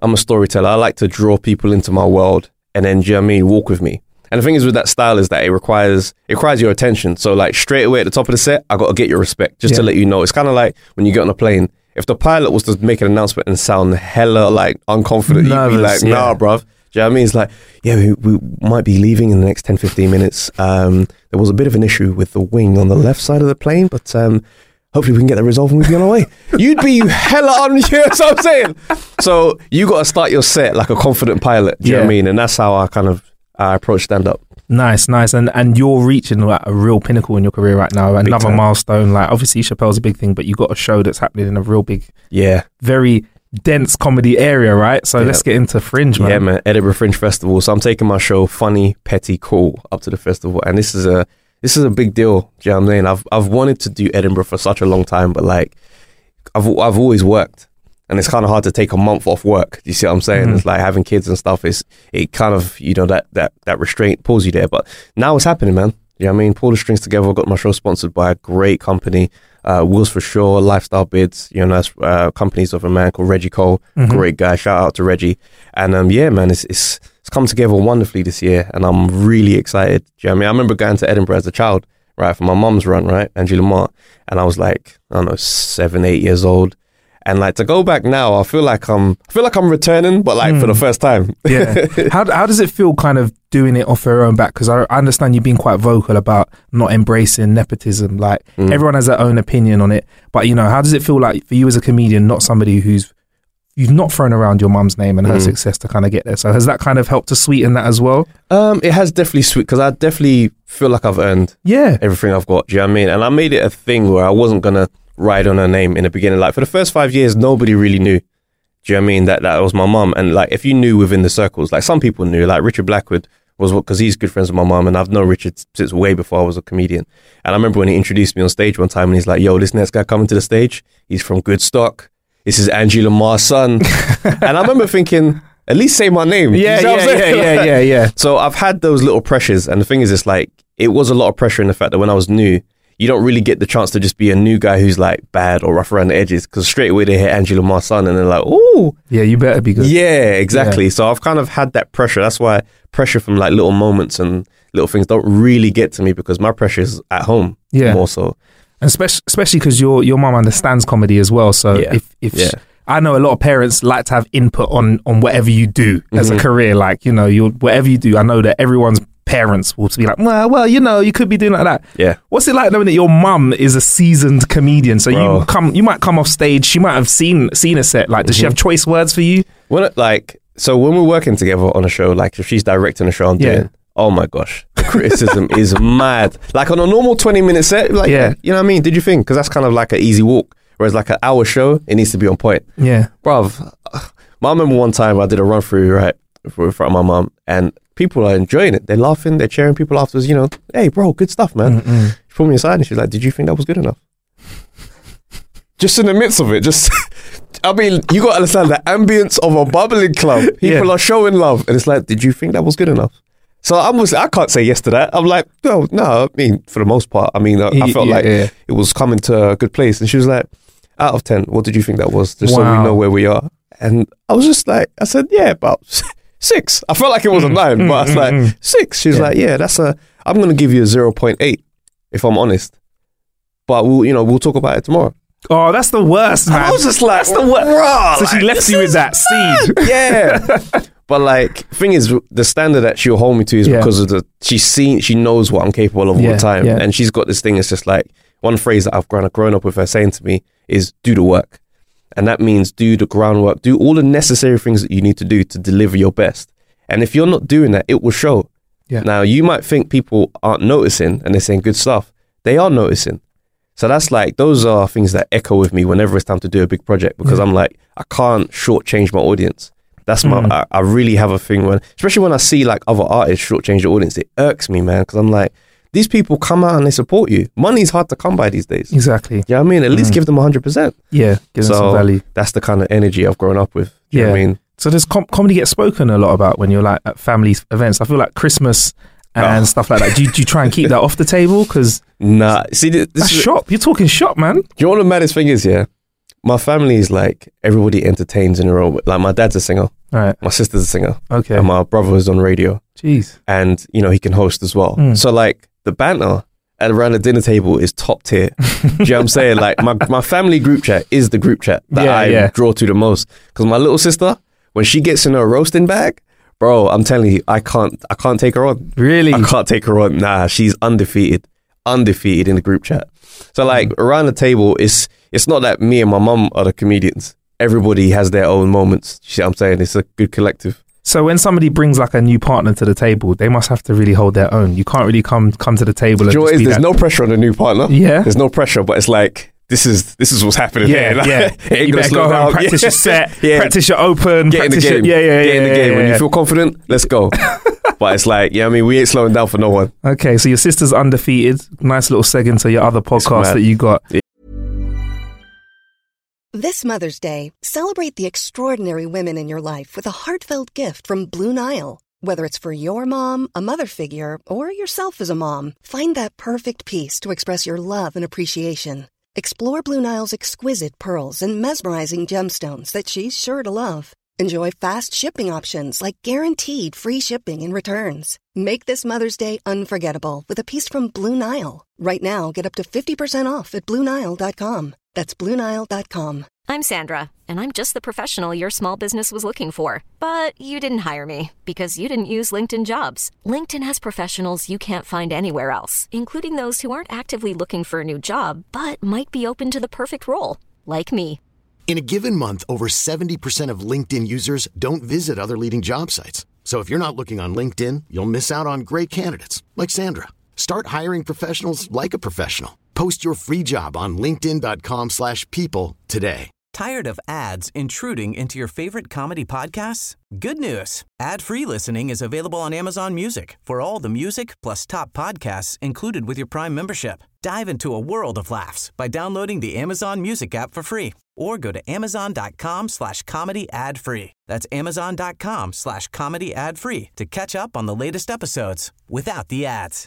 I like to draw people into my world and then, do you know what I mean, walk with me. And the thing is with that style is that it requires your attention. So like straight away at the top of the set, I got to get your respect just to let you know. It's kind of like when you get on a plane. If the pilot was to make an announcement and sound hella like unconfident, you'd be like, nah, bruv. Do you know what I mean? It's like, we might be leaving in the next 10-15 minutes. There was a bit of an issue with the wing on the left side of the plane, but hopefully we can get that resolved and we'll be on our way. You'd be hella on, you know what I'm saying? So you got to start your set like a confident pilot, do you know what I mean? And that's how I approach stand-up. Nice. And you're reaching like a real pinnacle in your career right now. Another milestone. Like obviously Chappelle's a big thing, but you got a show that's happening in a real big, very dense comedy area, right? So let's get into Fringe, man. Yeah, man. Edinburgh Fringe Festival. So I'm taking my show Funny, Petty, Cool up to the festival, and this is a big deal. Do you know what I'm saying? I've wanted to do Edinburgh for such a long time, but like I've always worked, and it's kind of hard to take a month off work. You see what I'm saying? It's like having kids and stuff. It kind of that restraint pulls you there. But now it's happening, man. You know what I mean? Pull the strings together. I got my show sponsored by a great company, Wheels for Sure, Lifestyle Bids, that's companies of a man called Reggie Cole. Great guy. Shout out to Reggie. And man, it's come together wonderfully this year, and I'm really excited. Do you know what I mean? I remember going to Edinburgh as a child, right, for my mum's run, right, Angela Mart, and I was like, I don't know, 7, 8 years old. And like to go back now, I feel like I'm returning, but like for the first time. Yeah. How does it feel kind of doing it off your own back? Because I understand you've been quite vocal about not embracing nepotism. Like everyone has their own opinion on it. But how does it feel like for you as a comedian, not somebody you've not thrown around your mum's name and her success to kind of get there? So has that kind of helped to sweeten that as well? It has definitely because I definitely feel like I've earned everything I've got. Do you know what I mean? And I made it a thing where I wasn't gonna ride on her name in the beginning. Like for the first 5 years, nobody really knew. Do you know what I mean? That was my mum. And like, if you knew within the circles, like some people knew, like Richard Blackwood was because he's good friends with my mum, and I've known Richard since way before I was a comedian. And I remember when he introduced me on stage one time, and he's like, "Yo, this next guy coming to the stage, he's from good stock. This is Angie Lamar's son." And I remember thinking, at least say my name. Yeah. So I've had those little pressures, and the thing is, it's like, it was a lot of pressure in the fact that when I was new, you don't really get the chance to just be a new guy who's like bad or rough around the edges, because straight away they hit Angela Mar's son and they're like, "Oh, yeah, you better be good." Yeah, exactly. Yeah. So I've kind of had that pressure. That's why pressure from like little moments and little things don't really get to me, because my pressure is at home more so. And especially because your mum understands comedy as well. So if I know a lot of parents like to have input on whatever you do as a career, like, you know, whatever you do. I know that everyone's parents will be like, well, you know, you could be doing like that. Yeah. What's it like knowing that your mum is a seasoned comedian? So you might come off stage, she might have seen a set. Like, does she have choice words for you? So when we're working together on a show, like if she's directing a show I'm doing, oh my gosh, the criticism is mad. Like on a normal 20-minute set, like, you know what I mean? Did you think? Because that's kind of like an easy walk. Whereas like an hour show, it needs to be on point. Yeah. Bruv, I remember one time I did a run through, right, in front of my mum, and people are enjoying it. They're laughing, they're cheering. People afterwards, you know, "Hey bro, good stuff, man." She pulled me aside and she's like, "Did you think that was good enough?" Just in the midst of it, I mean, you got to understand the ambience of a bubbling club. People are showing love, and it's like, "Did you think that was good enough?" So I can't say yes to that. I'm like, no, I mean, for the most part, I mean, I felt it was coming to a good place. And she was like, "Out of 10, what did you think that was? Just so we know where we are." And I was just like, I said, "Yeah, about 6. I felt like it was a 9, but I was like, 6. She's like, "Yeah, I'm going to give you a 0.8 if I'm honest. But we'll talk about it tomorrow." Oh, that's the worst, man. I was just like, that's the worst. So she left you with that seed. Yeah. But like, thing is, the standard that she'll hold me to is because of she knows what I'm capable of all the time. Yeah. And she's got this thing, it's just like, one phrase that I've grown up with her saying to me is, "Do the work." And that means do the groundwork, do all the necessary things that you need to do to deliver your best. And if you're not doing that, it will show. Yeah. Now, you might think people aren't noticing and they're saying good stuff. They are noticing. So that's like, those are things that echo with me whenever it's time to do a big project, because I'm like, I can't shortchange my audience. That's I really have a thing especially when I see like other artists shortchange the audience, it irks me, man, because I'm like, these people come out and they support you. Money's hard to come by these days. Exactly. Yeah, I mean, at least give them 100%. Yeah, give them some value. That's the kind of energy I've grown up with. Do you know what I mean? So does comedy get spoken a lot about when you're like at family events? I feel like Christmas and stuff like that. Do you try and keep that off the table? Because see, that's shop. You're talking shop, man. Do you know what the maddest thing is? Yeah, my family is like, everybody entertains in their own way. Like, my dad's a singer. Right. My sister's a singer. Okay. And my brother is on radio. Jeez. And he can host as well. So like, the banter around the dinner table is top tier. Do you know what I'm saying? Like, my family group chat is the group chat that I draw to the most. Because my little sister, when she gets in her roasting bag, bro, I'm telling you, I can't take her on. Really? I can't take her on. Nah, she's undefeated in the group chat. So like, around the table, it's not that me and my mum are the comedians. Everybody has their own moments. You see what I'm saying? It's a good collective. So when somebody brings like a new partner to the table, they must have to really hold their own. You can't really come to the table. Do you know what it is? There's no pressure on the new partner. Yeah. There's no pressure, but it's like, this is what's happening here. Like, you better go home, practice your set, practice your open, get in the game. Get in the game. When you feel confident, let's go. But it's like, I mean, we ain't slowing down for no one. Okay, so your sister's undefeated. Nice little seg into your other podcast that you got. This Mother's Day, celebrate the extraordinary women in your life with a heartfelt gift from Blue Nile. Whether it's for your mom, a mother figure, or yourself as a mom, find that perfect piece to express your love and appreciation. Explore Blue Nile's exquisite pearls and mesmerizing gemstones that she's sure to love. Enjoy fast shipping options like guaranteed free shipping and returns. Make this Mother's Day unforgettable with a piece from Blue Nile. Right now, get up to 50% off at BlueNile.com. That's BlueNile.com. I'm Sandra, and I'm just the professional your small business was looking for. But you didn't hire me because you didn't use LinkedIn Jobs. LinkedIn has professionals you can't find anywhere else, including those who aren't actively looking for a new job, but might be open to the perfect role, like me. In a given month, over 70% of LinkedIn users don't visit other leading job sites. So if you're not looking on LinkedIn, you'll miss out on great candidates like Sandra. Start hiring professionals like a professional. Post your free job on linkedin.com/people today. Tired of ads intruding into your favorite comedy podcasts? Good news. Ad-free listening is available on Amazon Music for all the music plus top podcasts included with your Prime membership. Dive into a world of laughs by downloading the Amazon Music app for free or go to amazon.com/comedy ad-free. That's amazon.com/comedy ad-free to catch up on the latest episodes without the ads.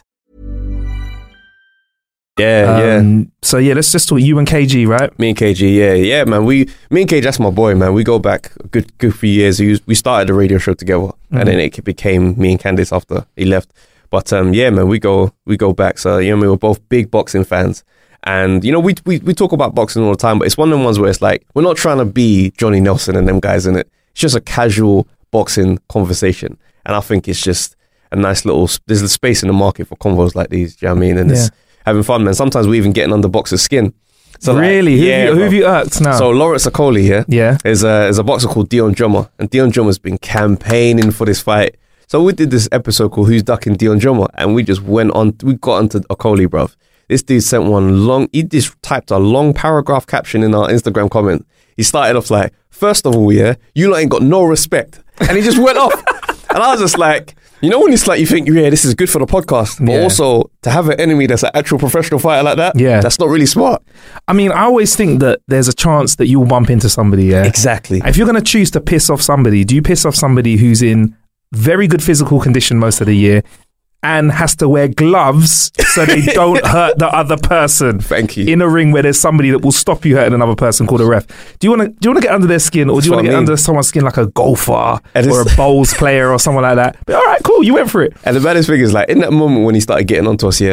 So let's just talk you and KG, right? Me and KG, yeah, man. Me and KG, that's my boy, man. We go back a good few years. We started the radio show together, and then it became me and Candice after he left. But yeah, man, we go back. So we were both big boxing fans, and we talk about boxing all the time. But it's one of the ones where it's like we're not trying to be Johnny Nelson and them guys in it. It's just a casual boxing conversation, and I think it's just a nice little. There's a space in the market for convos like these. Do you know what I mean? And it's having fun, man. Sometimes we even getting under boxers' skin. So really? Who have you irked now? So Lawrence Okoli, is a boxer called Dion Drummer, and Dion Drummer's been campaigning for this fight. So we did this episode called Who's Ducking Dion Drummer, and we just we got onto Okoli, bruv. This dude sent he just typed a long paragraph caption in our Instagram comment. He started off like, first of all, you lot ain't got no respect. And he just went off. And I was just like, when it's like you think, this is good for the podcast, but also to have an enemy that's an actual professional fighter like that, that's not really smart. I mean, I always think that there's a chance that you'll bump into somebody, Exactly. If you're going to choose to piss off somebody, do you piss off somebody who's in very good physical condition most of the year and has to wear gloves so they don't hurt the other person? Thank you. In a ring where there's somebody that will stop you hurting another person called a ref. Do you want to get under their skin, or do you want to get under someone's skin like a golfer or a bowls player or someone like that? But all right, cool, you went for it. And the baddest thing is, like, in that moment when he started getting onto us,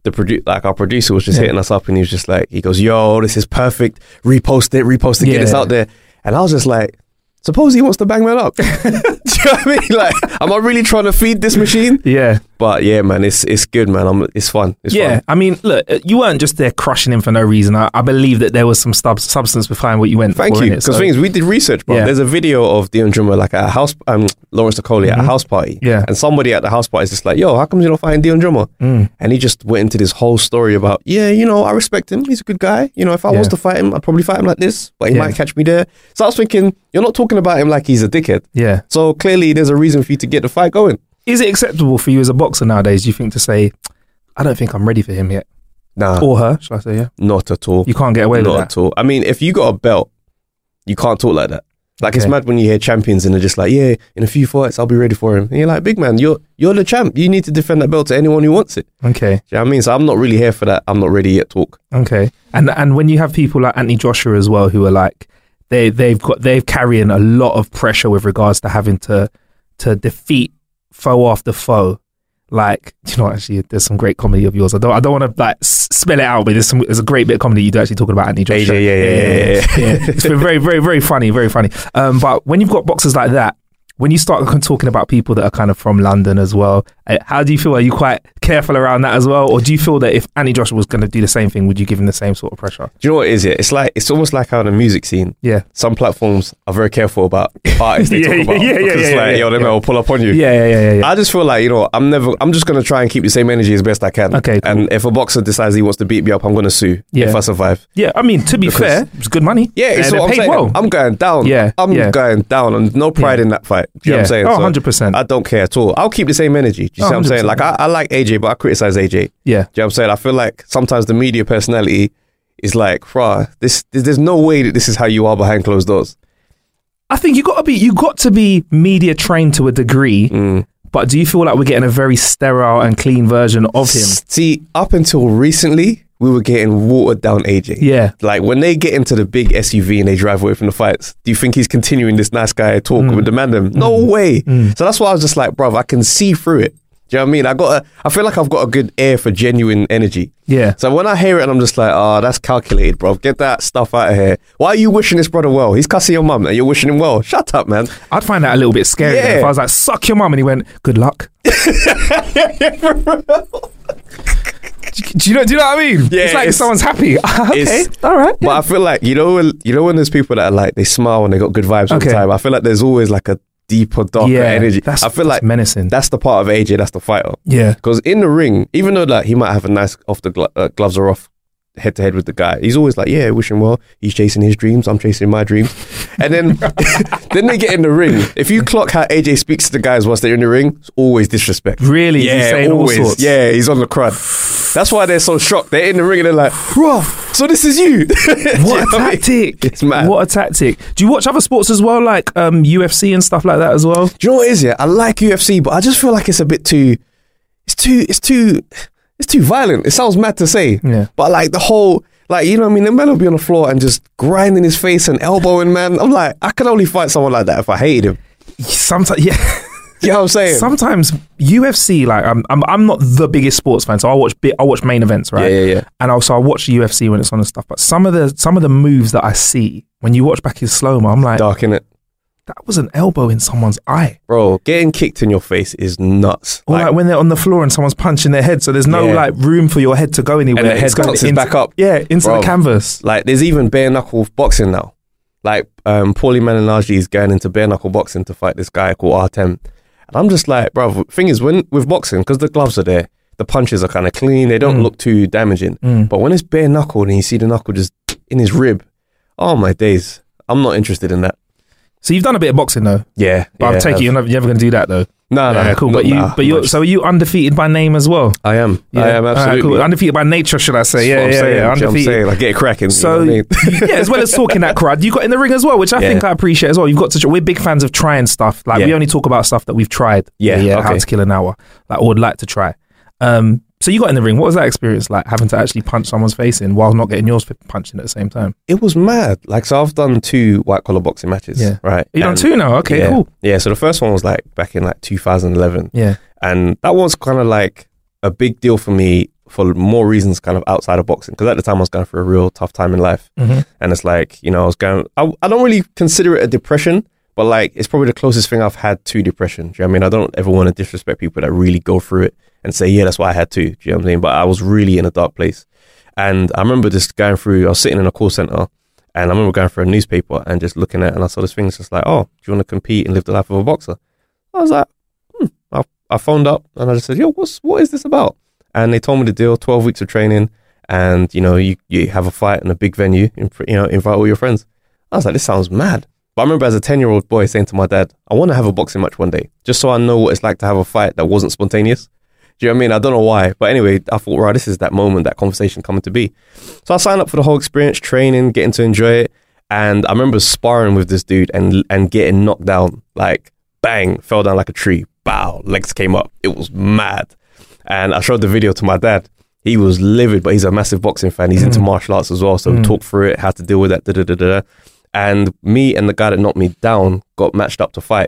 our producer was just hitting us up, and he was just like, he goes, "Yo, this is perfect. Repost it, get this out there." And I was just like, suppose he wants to bang man up. Do you know what I mean? Like, am I really trying to feed this machine? Yeah. But yeah, man, it's good, man. It's fun. It's fun. I mean, look, you weren't just there crushing him for no reason. I believe that there was some substance behind what you went for. Thank you. Because thing is, we did research, bro. There's a video of Dion Drummer like at a house, Lawrence Okoli at a house party. Yeah. And somebody at the house party is just like, "Yo, how come you're not fighting Dion Drummer?" And he just went into this whole story about, I respect him. He's a good guy. If I was to fight him, I'd probably fight him like this, but he might catch me there. So I was thinking, you're not talking about him like he's a dickhead. Yeah. So clearly there's a reason for you to get the fight going. Is it acceptable for you as a boxer nowadays, do you think, to say, I don't think I'm ready for him yet? Nah. Or her, should I say, yeah? Not at all. You can't get away with that? Not at all. I mean, if you got a belt, you can't talk like that. Like, it's mad when you hear champions and they're just like, in a few fights, I'll be ready for him. And you're like, big man, you're the champ. You need to defend that belt to anyone who wants it. Okay. Do you know what I mean? So I'm not really here for that. I'm not ready yet talk. Okay. And when you have people like Anthony Joshua as well, who are like, they've carrying a lot of pressure with regards to having to defeat foe after foe. Like, actually, there's some great comedy of yours. I don't want to like spell it out, but there's a great bit of comedy you do actually talking about Anthony Joshua. Yeah. It's been very, very, very funny, very funny. But when you've got boxers like that, when you start talking about people that are kind of from London as well, how do you feel? Are you quite careful around that as well? Or do you feel that if Anthony Joshua was going to do the same thing, would you give him the same sort of pressure? Do you know what it is? It's almost like how the music scene. Yeah. Some platforms are very careful about artists they talk about. They will pull up on you. Yeah. I just feel like, I'm just going to try and keep the same energy as best I can. Okay, cool. And if a boxer decides he wants to beat me up, I'm going to sue if I survive. Yeah, I mean, to be fair, it's good money. Yeah, it's what I'm saying. Well. I'm going down. I'm going down, and no pride in that fight. Do you know what I'm saying? 100%. I don't care at all. I'll keep the same energy. Do you see what I'm saying? Like, I like AJ, but I criticize AJ. Yeah. Do you know what I'm saying? I feel like sometimes the media personality is like, there's no way that this is how you are behind closed doors. I think you got to be media trained to a degree. But do you feel like we're getting a very sterile and clean version of him? See, up until recently, we were getting watered down AJ. Yeah. Like, when they get into the big SUV and they drive away from the fights, do you think he's continuing this nice guy talk with the man? No way. So that's why I was just like, bruv, I can see through it. Do you know what I mean? I feel like I've got a good ear for genuine energy. Yeah. So when I hear it and I'm just like, that's calculated, bro. Get that stuff out of here. Why are you wishing this brother well? He's cussing your mum and you're wishing him well. Shut up, man. I'd find that a little bit scary if I was like, suck your mum, and he went, good luck. Do you know what I mean? Yeah, it's like someone's happy. Okay, all right. But I feel like, when there's people that are like, they smile and they got good vibes all the time, I feel like there's always like a deeper, darker energy. I feel like menacing. That's the part of AJ, that's the fighter. Yeah. Because in the ring, even though like he might have a nice off the gloves are off head to head with the guy. He's always like, yeah, wish him well. He's chasing his dreams. I'm chasing my dreams. And then then they get in the ring. If you clock how AJ speaks to the guys whilst they're in the ring, it's always disrespect. Really? Yeah, He's saying always. all sorts? Yeah, he's on the crud. That's why they're so shocked. They're in the ring and they're like, bro, so this is you. What a tactic. It's mad. What a tactic. Do you watch other sports as well, like UFC and stuff like that as well? Do you know what it is? Yeah, I like UFC, but I just feel like it's a bit too. It's too violent. It sounds mad to say, Yeah. but like the whole, like, you know what I mean? The man will be on the floor and just grinding his face and elbowing, man. I'm like, I could only fight someone like that if I hated him. Sometimes, yeah. You know what I'm saying? Sometimes UFC, like I'm not the biggest sports fan, so I watch main events, right? Yeah. And also I watch the UFC when it's on and stuff. But some of the moves that I see when you watch back in slow mo, I'm like, Dark, innit? that was an elbow in someone's eye. Bro, getting kicked in your face is nuts. Or like when they're on the floor and someone's punching their head, so there's no like room for your head to go anywhere. And the head bounces back up. Yeah, into Bro, the canvas. Like there's even bare knuckle boxing now. Like Paulie Malignaggi is going into bare knuckle boxing to fight this guy called Artem. And I'm just like, bro, thing is, when with boxing, because the gloves are there, the punches are kind of clean, they don't look too damaging. But when it's bare knuckle and you see the knuckle just in his rib, oh my days, I'm not interested in that. So you've done a bit of boxing though. Yeah. But I take it you're never going to do that though. No, cool. So are you undefeated by name as well? I am. Yeah. I am absolutely. Cool. Undefeated by nature, should I say? That's what I'm Undefeated. saying. Like, get it cracking. So you know what I mean? yeah, as well as talking that crowd, you got in the ring as well, which I think I appreciate as well. You've got to. We're big fans of trying stuff. Like we only talk about stuff that we've tried. How to Kill an Hour, like or would like to try. So you got in the ring. What was that experience like, having to actually punch someone's face in while not getting yours punched in at the same time? It was mad. Like, so I've done 2 white collar boxing matches. Yeah. Right. You've done 2 now? Okay, cool. Yeah. So the first one was like back in like 2011. Yeah. And that was kind of like a big deal for me for more reasons kind of outside of boxing. Because at the time I was going through a real tough time in life. Mm-hmm. And it's like, you know, I don't really consider it a depression, but like it's probably the closest thing I've had to depression. Do you know what I mean? I don't ever want to disrespect people that really go through it and say, yeah, that's what I had too. Do you know what I'm saying? But I was really in a dark place. And I remember just going through, I was sitting in a call center and I remember going through a newspaper and just looking at it and I saw this thing. It's just like, oh, do you want to compete and live the life of a boxer? I was like, I phoned up and I just said, yo, what is this about? And they told me the deal, 12 weeks of training and, you know, you have a fight in a big venue, you know, invite all your friends. I was like, this sounds mad. But I remember as a 10-year-old boy saying to my dad, I want to have a boxing match one day, just so I know what it's like to have a fight that wasn't spontaneous. Do you know what I mean? I don't know why. But anyway, I thought, right, this is that moment, that conversation coming to be. So I signed up for the whole experience, training, getting to enjoy it. And I remember sparring with this dude and getting knocked down, like bang, fell down like a tree, bow, legs came up. It was mad. And I showed the video to my dad. He was livid, but he's a massive boxing fan. He's into martial arts as well. So we talked through it, how to deal with that, And me and the guy that knocked me down got matched up to fight.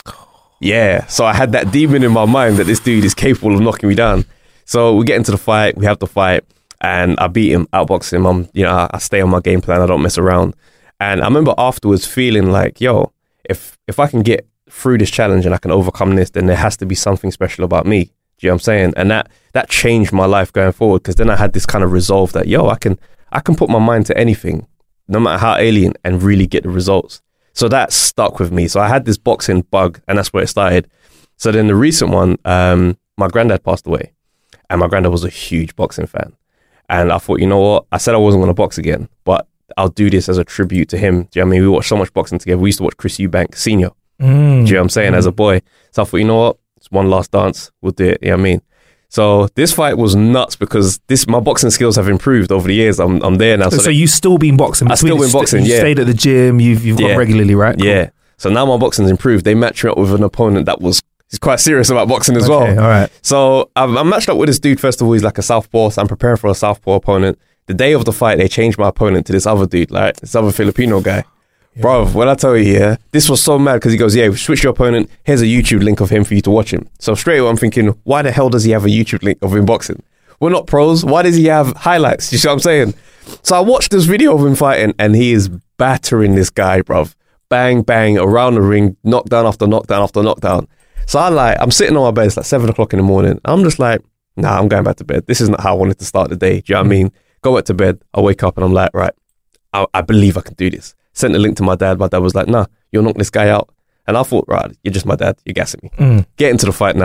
Yeah, so I had that demon in my mind that this dude is capable of knocking me down. So we get into the fight, we have the fight, and I beat him, outbox him. I stay on my game plan, I don't mess around. And I remember afterwards feeling like, yo, if I can get through this challenge and I can overcome this, then there has to be something special about me. Do you know what I'm saying? And that changed my life going forward, because then I had this kind of resolve that, yo, I can put my mind to anything, no matter how alien, and really get the results. So that stuck with me. So I had this boxing bug, and that's where it started. So then the recent one, my granddad passed away, and my granddad was a huge boxing fan. And I thought, you know what? I said I wasn't going to box again, but I'll do this as a tribute to him. Do you know what I mean? We watched so much boxing together. We used to watch Chris Eubank Sr. Do you know what I'm saying? As a boy. So I thought, you know what? It's one last dance. We'll do it. You know what I mean? So this fight was nuts because my boxing skills have improved over the years. I'm there now. So you've still been boxing? I've still been boxing, You stayed at the gym, you've gone regularly, right? Cool. Yeah. So now my boxing's improved. They match me up with an opponent that he's quite serious about boxing as well. All right. So I'm matched up with this dude. First of all, he's like a southpaw. So I'm preparing for a southpaw opponent. The day of the fight, they changed my opponent to this other dude, like this other Filipino guy. Yeah. Bro, when I tell you, this was so mad because he goes, yeah, switch your opponent. Here's a YouTube link of him for you to watch him. So straight away, I'm thinking, why the hell does he have a YouTube link of him boxing? We're not pros. Why does he have highlights? You see what I'm saying? So I watched this video of him fighting and he is battering this guy, bruv. Bang, bang, around the ring, knockdown after knockdown after knockdown. So I'm sitting on my bed, it's like 7 o'clock in the morning. I'm just like, nah, I'm going back to bed. This isn't how I wanted to start the day. Do you know what I mean? Go back to bed. I wake up and I'm like, right, I believe I can do this. Sent the link to my dad. My dad was like, nah, you'll knock this guy out. And I thought, right, you're just my dad. You're gassing me. Get into the fight now.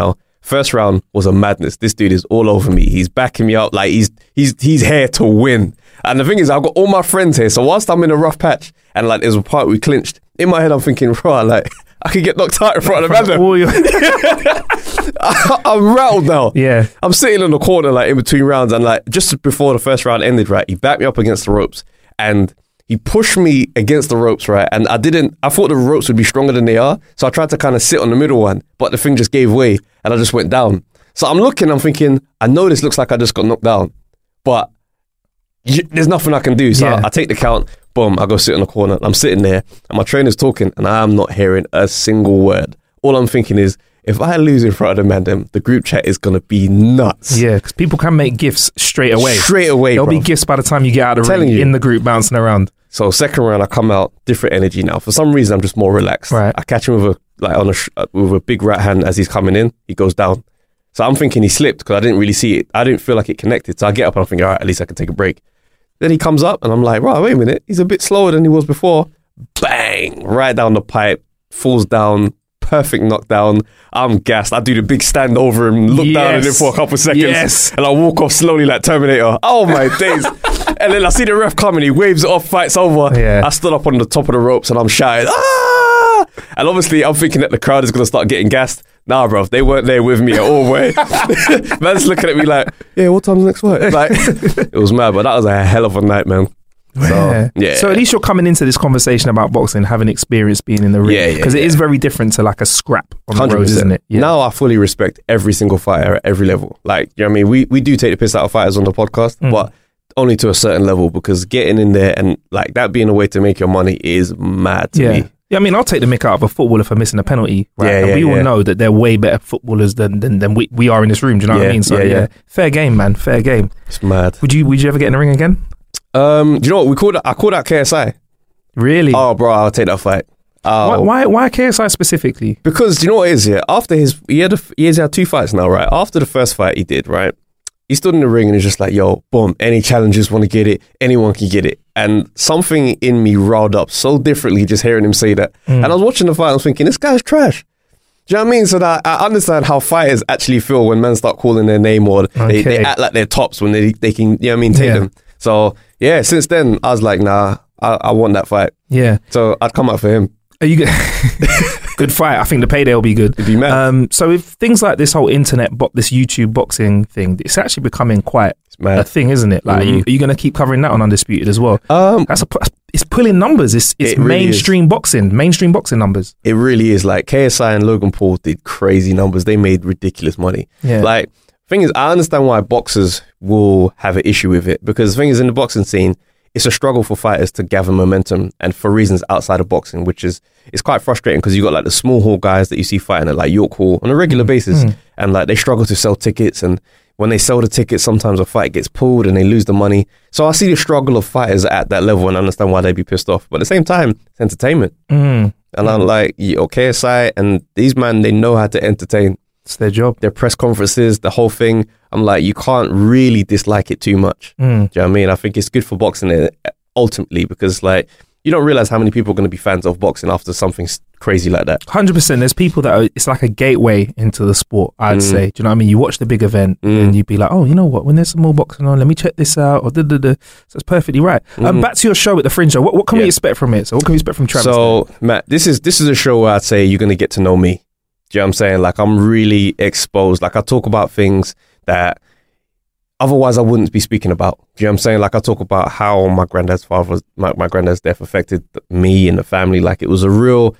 First round was a madness. This dude is all over me. He's backing me up. Like he's here to win. And the thing is, I've got all my friends here. So whilst I'm in a rough patch and like there's a part we clinched, in my head I'm thinking, right, like I could get knocked out in front of the man. I'm rattled now. Yeah. I'm sitting in the corner like in between rounds, and like just before the first round ended, right, he backed me up against the ropes and he pushed me against the ropes, right? And I thought the ropes would be stronger than they are. So I tried to kind of sit on the middle one, but the thing just gave way and I just went down. So I'm thinking, I know this looks like I just got knocked down, but there's nothing I can do. So I take the count, boom, I go sit in the corner. I'm sitting there and my trainer's talking and I'm not hearing a single word. All I'm thinking is, if I lose in front of them, the group chat is going to be nuts. Yeah, because people can make gifts straight away. There'll be gifts by the time you get out of the ring in the group bouncing around. So second round, I come out, different energy now. For some reason, I'm just more relaxed. Right. I catch him with a big right hand as he's coming in. He goes down. So I'm thinking he slipped because I didn't really see it. I didn't feel like it connected. So I get up and I'm thinking, all right, at least I can take a break. Then he comes up and I'm like, right, wait a minute. He's a bit slower than he was before. Bang! Right down the pipe, falls down. Perfect knockdown. I'm gassed. I do the big stand over him, look down at him for a couple of seconds, and I walk off slowly like Terminator. Oh my days. And then I see the ref coming, he waves it off, fight's over. I stood up on the top of the ropes and I'm shouting, ah! And obviously I'm thinking that the crowd is going to start getting gassed. Nah, bro, they weren't there with me at all, way. Man's looking at me like, yeah, what time's the next fight? Like, it was mad, but that was a hell of a night, man. So, yeah. So at least you're coming into this conversation about boxing, having experience being in the ring. Because it is very different to like a scrap on 100%. The road, isn't it? Yeah. Now I fully respect every single fighter at every level. Like, you know what I mean? We do take the piss out of fighters on the podcast, but only to a certain level, because getting in there and like that being a way to make your money is mad to me. Yeah, I mean, I'll take the mick out of a footballer for missing a penalty, right? And we all know that they're way better footballers than we are in this room. Do you know what I mean? So fair game, man. Fair game. It's mad. Would you ever get in the ring again? Do you know what I called out KSI. Really? Oh, bro, I'll take that fight. Why KSI specifically? Because do you know what it is? Yeah, after he has had 2 fights now, right? After the first fight he did, right? He stood in the ring and he's just like, yo, boom, any challengers want to get it, anyone can get it. And something in me riled up so differently just hearing him say that. And I was watching the fight, I was thinking, this guy's trash. Do you know what I mean? So that I understand how fighters actually feel when men start calling their name or they act like they're tops when they can, you know what I mean, take them. So yeah, since then I was like, nah, I want that fight. Yeah. So I'd come out for him. Are you good fight? I think the payday will be good. It'd be mad. So if things like this whole this YouTube boxing thing, it's actually becoming quite a thing, isn't it? Like, are you going to keep covering that on Undisputed as well? It's pulling numbers. It's really mainstream boxing numbers. It really is. Like KSI and Logan Paul did crazy numbers. They made ridiculous money. Yeah. Like, thing is, I understand why boxers will have an issue with it, because the thing is, in the boxing scene, it's a struggle for fighters to gather momentum, and for reasons outside of boxing, which is it's quite frustrating, because you got like the small hall guys that you see fighting at like York Hall on a regular basis, and like they struggle to sell tickets, and when they sell the tickets, sometimes a fight gets pulled and they lose the money. So I see the struggle of fighters at that level and I understand why they'd be pissed off. But at the same time, it's entertainment. And I'm like, KSI and these men, they know how to entertain. It's their job. Their press conferences, the whole thing. I'm like, you can't really dislike it too much. Do you know what I mean? I think it's good for boxing ultimately, because like, you don't realize how many people are going to be fans of boxing after something crazy like that. 100%. There's people that it's like a gateway into the sport, I'd say. Do you know what I mean? You watch the big event and you'd be like, oh, you know what? When there's some more boxing on, let me check this out. Or So it's perfectly right. Back to your show at the Fringe. What can we expect from it? So what can we expect from Travis? So, Matt, this is a show where I'd say you're going to get to know me. Do you know what I'm saying? Like, I'm really exposed. Like, I talk about things that otherwise I wouldn't be speaking about. Do you know what I'm saying? Like, I talk about how my granddad's death affected me and the family. Like, it was a real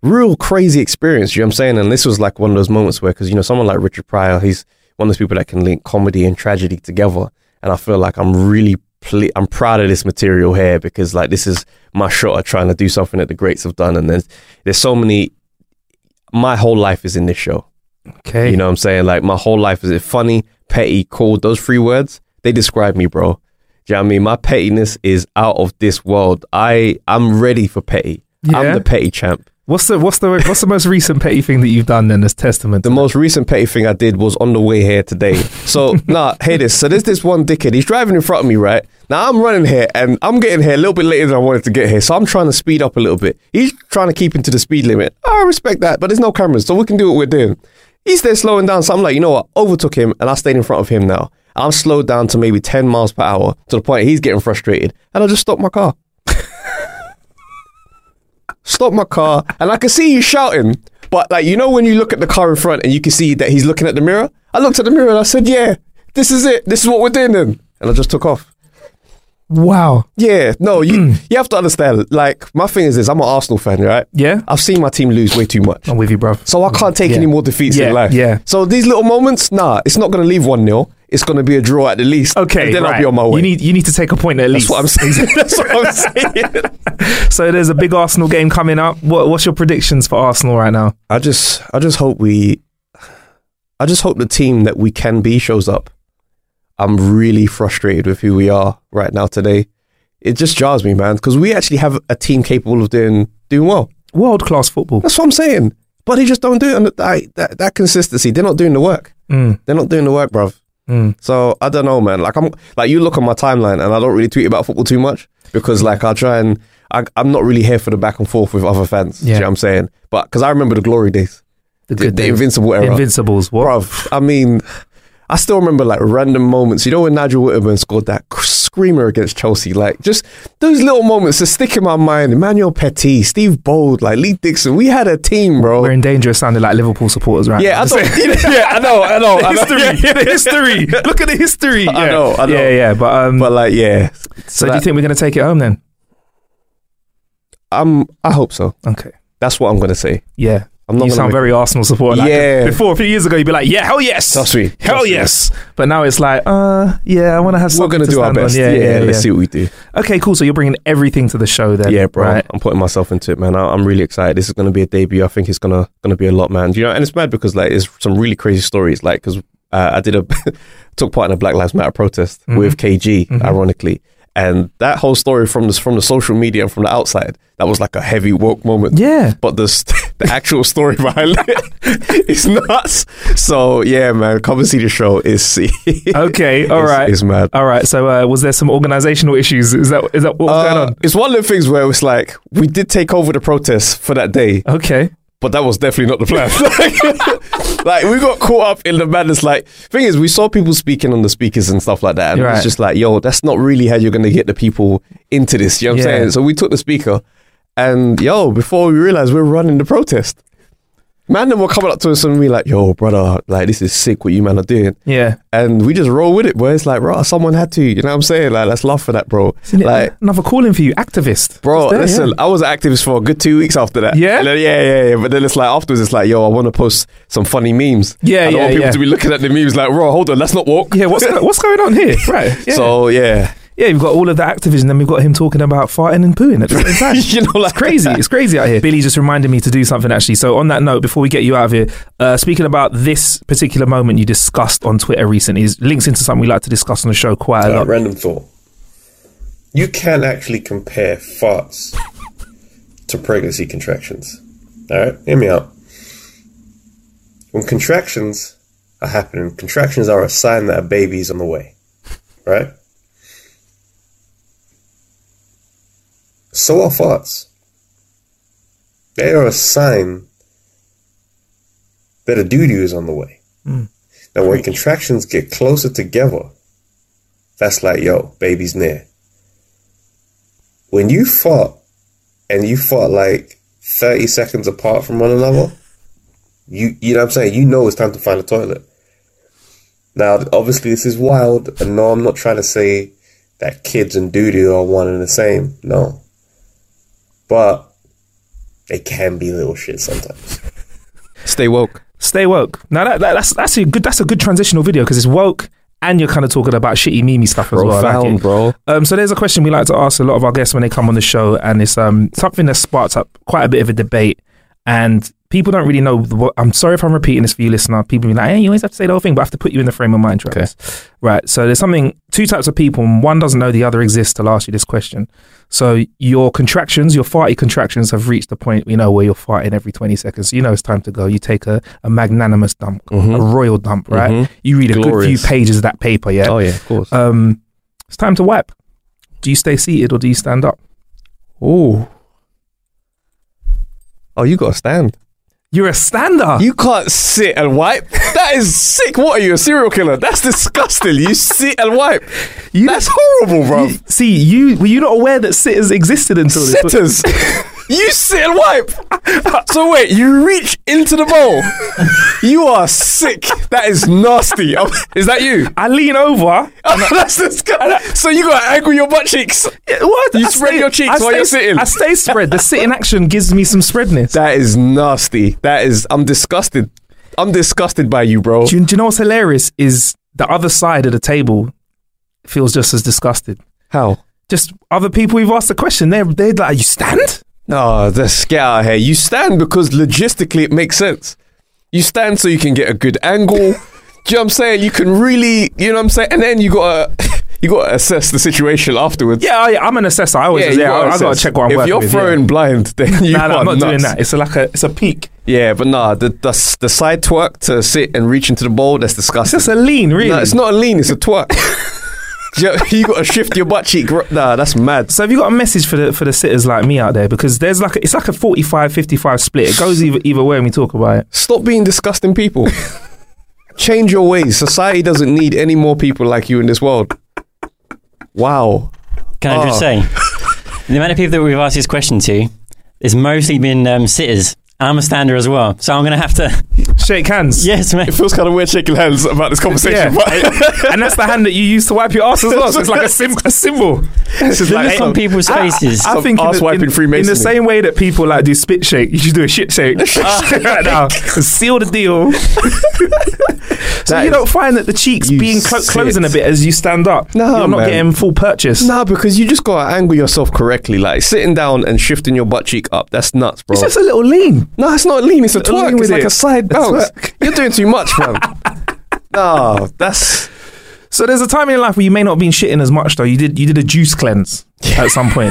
crazy experience. You know what I'm saying? And this was like one of those moments where, because, you know, someone like Richard Pryor, he's one of those people that can link comedy and tragedy together. And I feel like I'm proud of this material here, because like, this is my shot at trying to do something that the greats have done. And there's so many, my whole life is in this show. Okay. You know what I'm saying? Like, my whole life is funny, petty, cool. Those 3 words, they describe me, bro. Do you know what I mean? My pettiness is out of this world. I'm ready for petty. Yeah. I'm the petty champ. What's the most recent petty thing that you've done then as testament? The most recent petty thing I did was on the way here today. So, hear this. So there's this one dickhead. He's driving in front of me, right? Now I'm running here and I'm getting here a little bit later than I wanted to get here. So I'm trying to speed up a little bit. He's trying to keep into the speed limit. I respect that, but there's no cameras, so we can do what we're doing. He's there slowing down. So I'm like, you know what? Overtook him and I stayed in front of him now. I'm slowed down to maybe 10 miles per hour to the point he's getting frustrated. And I just stopped my car. Stop my car. And I can see you shouting. But like, you know when you look at the car in front and you can see that he's looking at the mirror? I looked at the mirror and I said, yeah, this is it. This is what we're doing then. And I just took off. Wow. Yeah, no, you have to understand. Like, my thing is this, I'm an Arsenal fan, right? Yeah. I've seen my team lose way too much. I'm with you, bro. So I can't take any more defeats in life. Yeah. So these little moments, it's not going to leave 1-0. It's going to be a draw at the least. Okay, and then right. I'll be on my way. You need to take a point at least. That's what I'm saying. That's what I'm saying. So there's a big Arsenal game coming up. What's your predictions for Arsenal right now? I just hope the team that we can be shows up. I'm really frustrated with who we are right now today. It just jars me, man, because we actually have a team capable of doing well. World-class football. That's what I'm saying. But they just don't do it on that consistency. They're not doing the work. They're not doing the work, bruv. So I don't know, man. Like you look on my timeline and I don't really tweet about football too much because like I try and I'm not really here for the back and forth with other fans. Yeah. You know what I'm saying? But because I remember the glory days. The Invincible era. Invincibles, what? Bruv, I mean, I still remember like random moments. You know when Nigel Whitterman scored that screamer against Chelsea? Like just those little moments that stick in my mind. Emmanuel Petit, Steve Bold, like Lee Dixon. We had a team, bro. We're in danger of sounding like Liverpool supporters, right? Yeah, I know. The history. Look at the history. Yeah. I know. Yeah. But like, yeah. So do you think we're going to take it home then? I hope so. Okay. That's what I'm going to say. Yeah. You sound very Arsenal supporter. Yeah. Before, a few years ago, you'd be like, yeah, hell yes. That's sweet. Hell yes. But now it's like, yeah, I want to have something. We're going to do our best. Yeah, let's see what we do. Okay, cool. So you're bringing everything to the show then. Yeah, bro. Right? I'm putting myself into it, man. I'm really excited. This is going to be a debut. I think it's going to be a lot, man. You know, and it's mad because like it's some really crazy stories. Like, because I took part in a Black Lives Matter protest with KG, ironically. And that whole story from the social media and from the outside, that was like a heavy woke moment. Yeah. But the actual story behind it is nuts. So yeah, man, come and see the show. Okay, all right. It's mad. All right. So was there some organizational issues? Is that what was going on? It's one of the things where it's like we did take over the protest for that day. Okay. But that was definitely not the plan. Like we got caught up in the madness. Like thing is, we saw people speaking on the speakers and stuff like that, and it's just like, yo, that's not really how you're going to get the people into this. You know what I'm saying? So we took the speaker, and before we realized we were running the protest, man, then were coming up to us and we like, yo, brother, like this is sick what you man are doing. Yeah. And we just roll with it, boy. It's like, bro, someone had to. You know what I'm saying? Like, let's laugh for that, bro. Like another calling for you, activist, bro. Listen, I was an activist for a good 2 weeks after that. Yeah, and then, yeah. But then it's like afterwards, it's like, yo, I want to post some funny memes. Yeah, I don't want people to be looking at the memes like, bro, hold on, let's not walk. Yeah, what's going on here? Right. Yeah. So yeah. Yeah, we've got all of the activism, then we've got him talking about farting and pooing at the same time. You know, like it's crazy. It's crazy out here. Billy just reminded me to do something actually. So on that note, before we get you out of here, speaking about this particular moment you discussed on Twitter recently, is links into something we like to discuss on the show quite a lot. Random thought. You can actually compare farts to pregnancy contractions. All right, hear me out. When contractions are happening, contractions are a sign that a baby's on the way, right? So are farts. They are a sign that a doo-doo is on the way. Now, when contractions get closer together, that's like, yo, baby's near. When you fart, and you fart like 30 seconds apart from one another, you know what I'm saying? You know it's time to find a toilet. Now, obviously, this is wild, and no, I'm not trying to say that kids and doo-doo are one and the same. No. But they can be little shit sometimes. Stay woke. Stay woke. Now that's a good transitional video because it's woke and you're kind of talking about shitty meme stuff as well. Profound, bro. So there's a question we like to ask a lot of our guests when they come on the show, and it's something that sparks up quite a bit of a debate, and people don't really know. I'm sorry if I'm repeating this for you, listener. People be like, hey, you always have to say the whole thing, but I have to put you in the frame of mind, Travis. Okay. Right. So there's two types of people, and one doesn't know the other exists till I ask you this question. So your farty contractions have reached the point, where you're farting every 20 seconds. So it's time to go. You take a magnanimous dump, a royal dump, right? You read a good few pages of that paper, yeah? Oh, yeah, of course. It's time to wipe. Do you stay seated or do you stand up? Oh, you got to stand. You're a stander. You can't sit and wipe. That is sick. What are you, a serial killer? That's disgusting. You sit and wipe. That's horrible, bro. Were you not aware that sitters existed until this? Sitters. You sit and wipe. So wait, you reach into the bowl. You are sick. That is nasty. Is that you? I lean over. That's disgusting. So you got to angle your butt cheeks. Yeah, what? You spread your cheeks while you're sitting. I stay spread. The sitting action gives me some spreadness. That is nasty. I'm disgusted. I'm disgusted by you, bro. Do you know what's hilarious is the other side of the table feels just as disgusted. How? Just other people we've asked the question, they're like, you stand? No, let's get out of here. You stand because logistically it makes sense. You stand so you can get a good angle. Do you know what I'm saying? You can really, you know what I'm saying? And then you gotta assess the situation afterwards. Yeah, I'm an assessor. I always I gotta check what I'm working with. If you're throwing blind, then you are I'm not nuts. doing that. It's a peak. Yeah, but the side twerk to sit and reach into the bowl, that's disgusting. It's just a lean, really. No, it's not a lean, it's a twerk. You got to shift your butt cheek. Nah, that's mad. So have you got a message for the sitters like me out there? Because there's it's like a 45-55 split. It goes either way when we talk about it. Stop being disgusting people. Change your ways. Society doesn't need any more people like you in this world. Wow. Can I just say, the amount of people that we've asked this question to, it's mostly been sitters. I'm a stander as well, so I'm going to have to shake hands. Yes, mate. It feels kind of weird shaking hands about this conversation. Yeah. And that's the hand that you use to wipe your ass as well. So it's like a symbol. This is like on people's faces. I think ass wiping Freemasonry. In the same way that people like do spit shake, you should do a shit shake right now and seal the deal. So you don't find that the cheeks being closing a bit as you stand up. No, you're not getting full purchase. No, because you just got to angle yourself correctly. Like sitting down and shifting your butt cheek up. That's nuts, bro. It's just a little lean. No, it's not lean. It's a twerk. It's like a side bounce. Twerk. You're doing too much, man. No, that's... So there's a time in your life where you may not have been shitting as much, though. You did a juice cleanse at some point.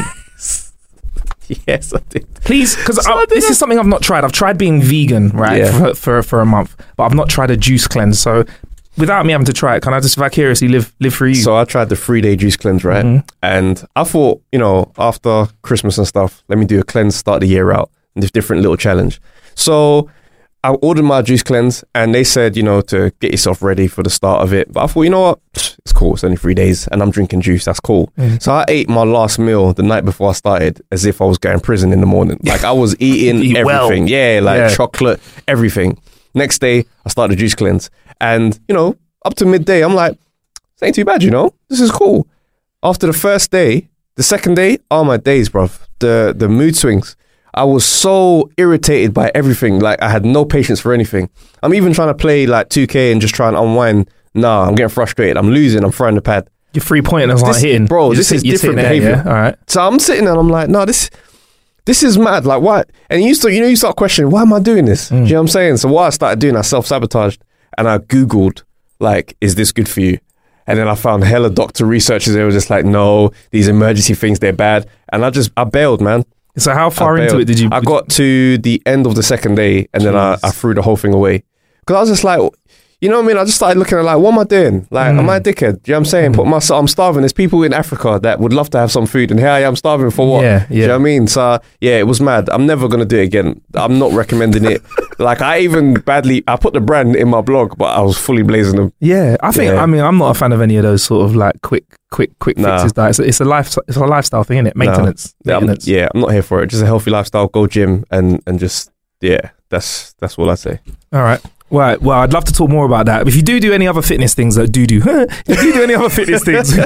Yes, I did. Please, because this is something I've not tried. I've tried being vegan, right, for a month, but I've not tried a juice cleanse. So without me having to try it, can I just vicariously live for you? So I tried the 3-day juice cleanse, right? Mm-hmm. And I thought, after Christmas and stuff, let me do a cleanse, start the year out, and this different little challenge. So I ordered my juice cleanse and they said, to get yourself ready for the start of it. But I thought, you know what? It's cool. It's only 3 days and I'm drinking juice. That's cool. Mm. So I ate my last meal the night before I started as if I was going to prison in the morning. Like I was eating everything. Well. Chocolate, everything. Next day, I started the juice cleanse. And, up to midday, I'm like, this ain't too bad, This is cool. After the first day, the second day, oh my days, bruv. The mood swings. I was so irritated by everything. Like I had no patience for anything. I'm even trying to play like 2K and just try and unwind. Nah, I'm getting frustrated. I'm losing. I'm throwing the pad. Your 3-pointers aren't hitting. Bro, this is different behavior. Yeah? All right. So I'm sitting there and I'm like, no, this is mad. Like what? And you start questioning, why am I doing this? Do you know what I'm saying? So what I started doing, I self-sabotaged and I Googled like, is this good for you? And then I found hella doctor researchers. They were just like, no, these emergency things, they're bad. And I bailed, man. So how far into it did you... I got to the end of the second day and then I threw the whole thing away. Because I was just like, you know what I mean? I just started looking at like, what am I doing? Like, am I a dickhead? Do you know what I'm saying? I'm starving. There's people in Africa that would love to have some food and here I am starving for what? Yeah. Do you know what I mean? So yeah, it was mad. I'm never going to do it again. I'm not recommending it. Like I put the brand in my blog, but I was fully blazing them. Yeah, I think, I'm not a fan of any of those sort of like quick fixes diets. It's a lifestyle thing, isn't it? Maintenance. I'm not here for it. Just a healthy lifestyle, go gym and just, that's all I say. All right. Well, I'd love to talk more about that. If you do any other fitness things that any other fitness things,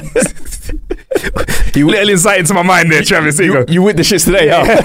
little insight into my mind there, Travis. You with the shits today, yeah.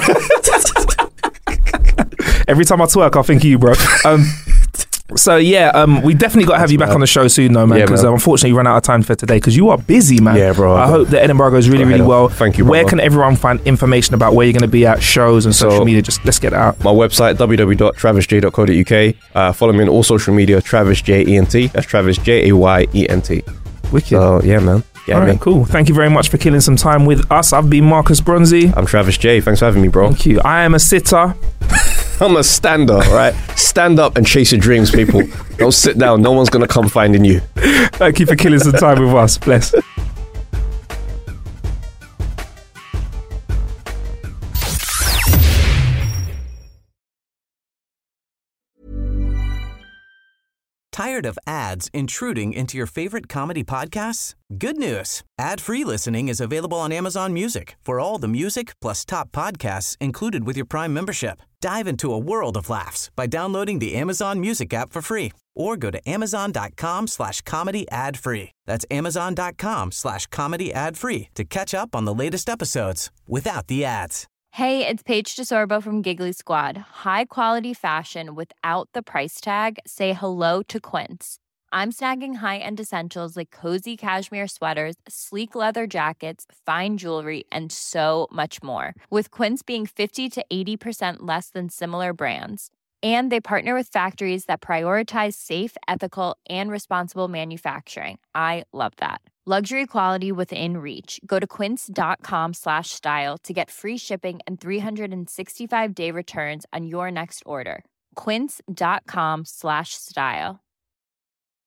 Every time I twerk, I think of you, bro. So we definitely got to have you back on the show soon, though, man. Because unfortunately, you ran out of time for today. Because you are busy, man. Yeah, bro. I hope that Edinburgh goes really, really well. Thank you. Where brother. can everyone find information about where you're going to be at shows and social media? Just let's get it out. My website www.travisj.co.uk. Follow me on all social media. Travis J ENT. That's Travis JAYENT. Wicked. So yeah, man. All right, cool. Thank you very much for killing some time with us. I've been Marcus Bronzy. I'm Travis J. Thanks for having me, bro. Thank you. I am a sitter. I'm a stander, right? Stand up and chase your dreams, people. Don't sit down. No one's going to come finding you. Thank you for killing some time with us. Bless. Tired of ads intruding into your favorite comedy podcasts? Good news. Ad-free listening is available on Amazon Music for all the music plus top podcasts included with your Prime membership. Dive into a world of laughs by downloading the Amazon Music app for free or go to amazon.com/comedy ad-free. That's amazon.com/comedy ad-free to catch up on the latest episodes without the ads. Hey, it's Paige DeSorbo from Giggly Squad. High quality fashion without the price tag. Say hello to Quince. I'm snagging high-end essentials like cozy cashmere sweaters, sleek leather jackets, fine jewelry, and so much more. With Quince being 50 to 80% less than similar brands. And they partner with factories that prioritize safe, ethical, and responsible manufacturing. I love that. Luxury quality within reach. Go to quince.com/style to get free shipping and 365-day returns on your next order. Quince.com/style.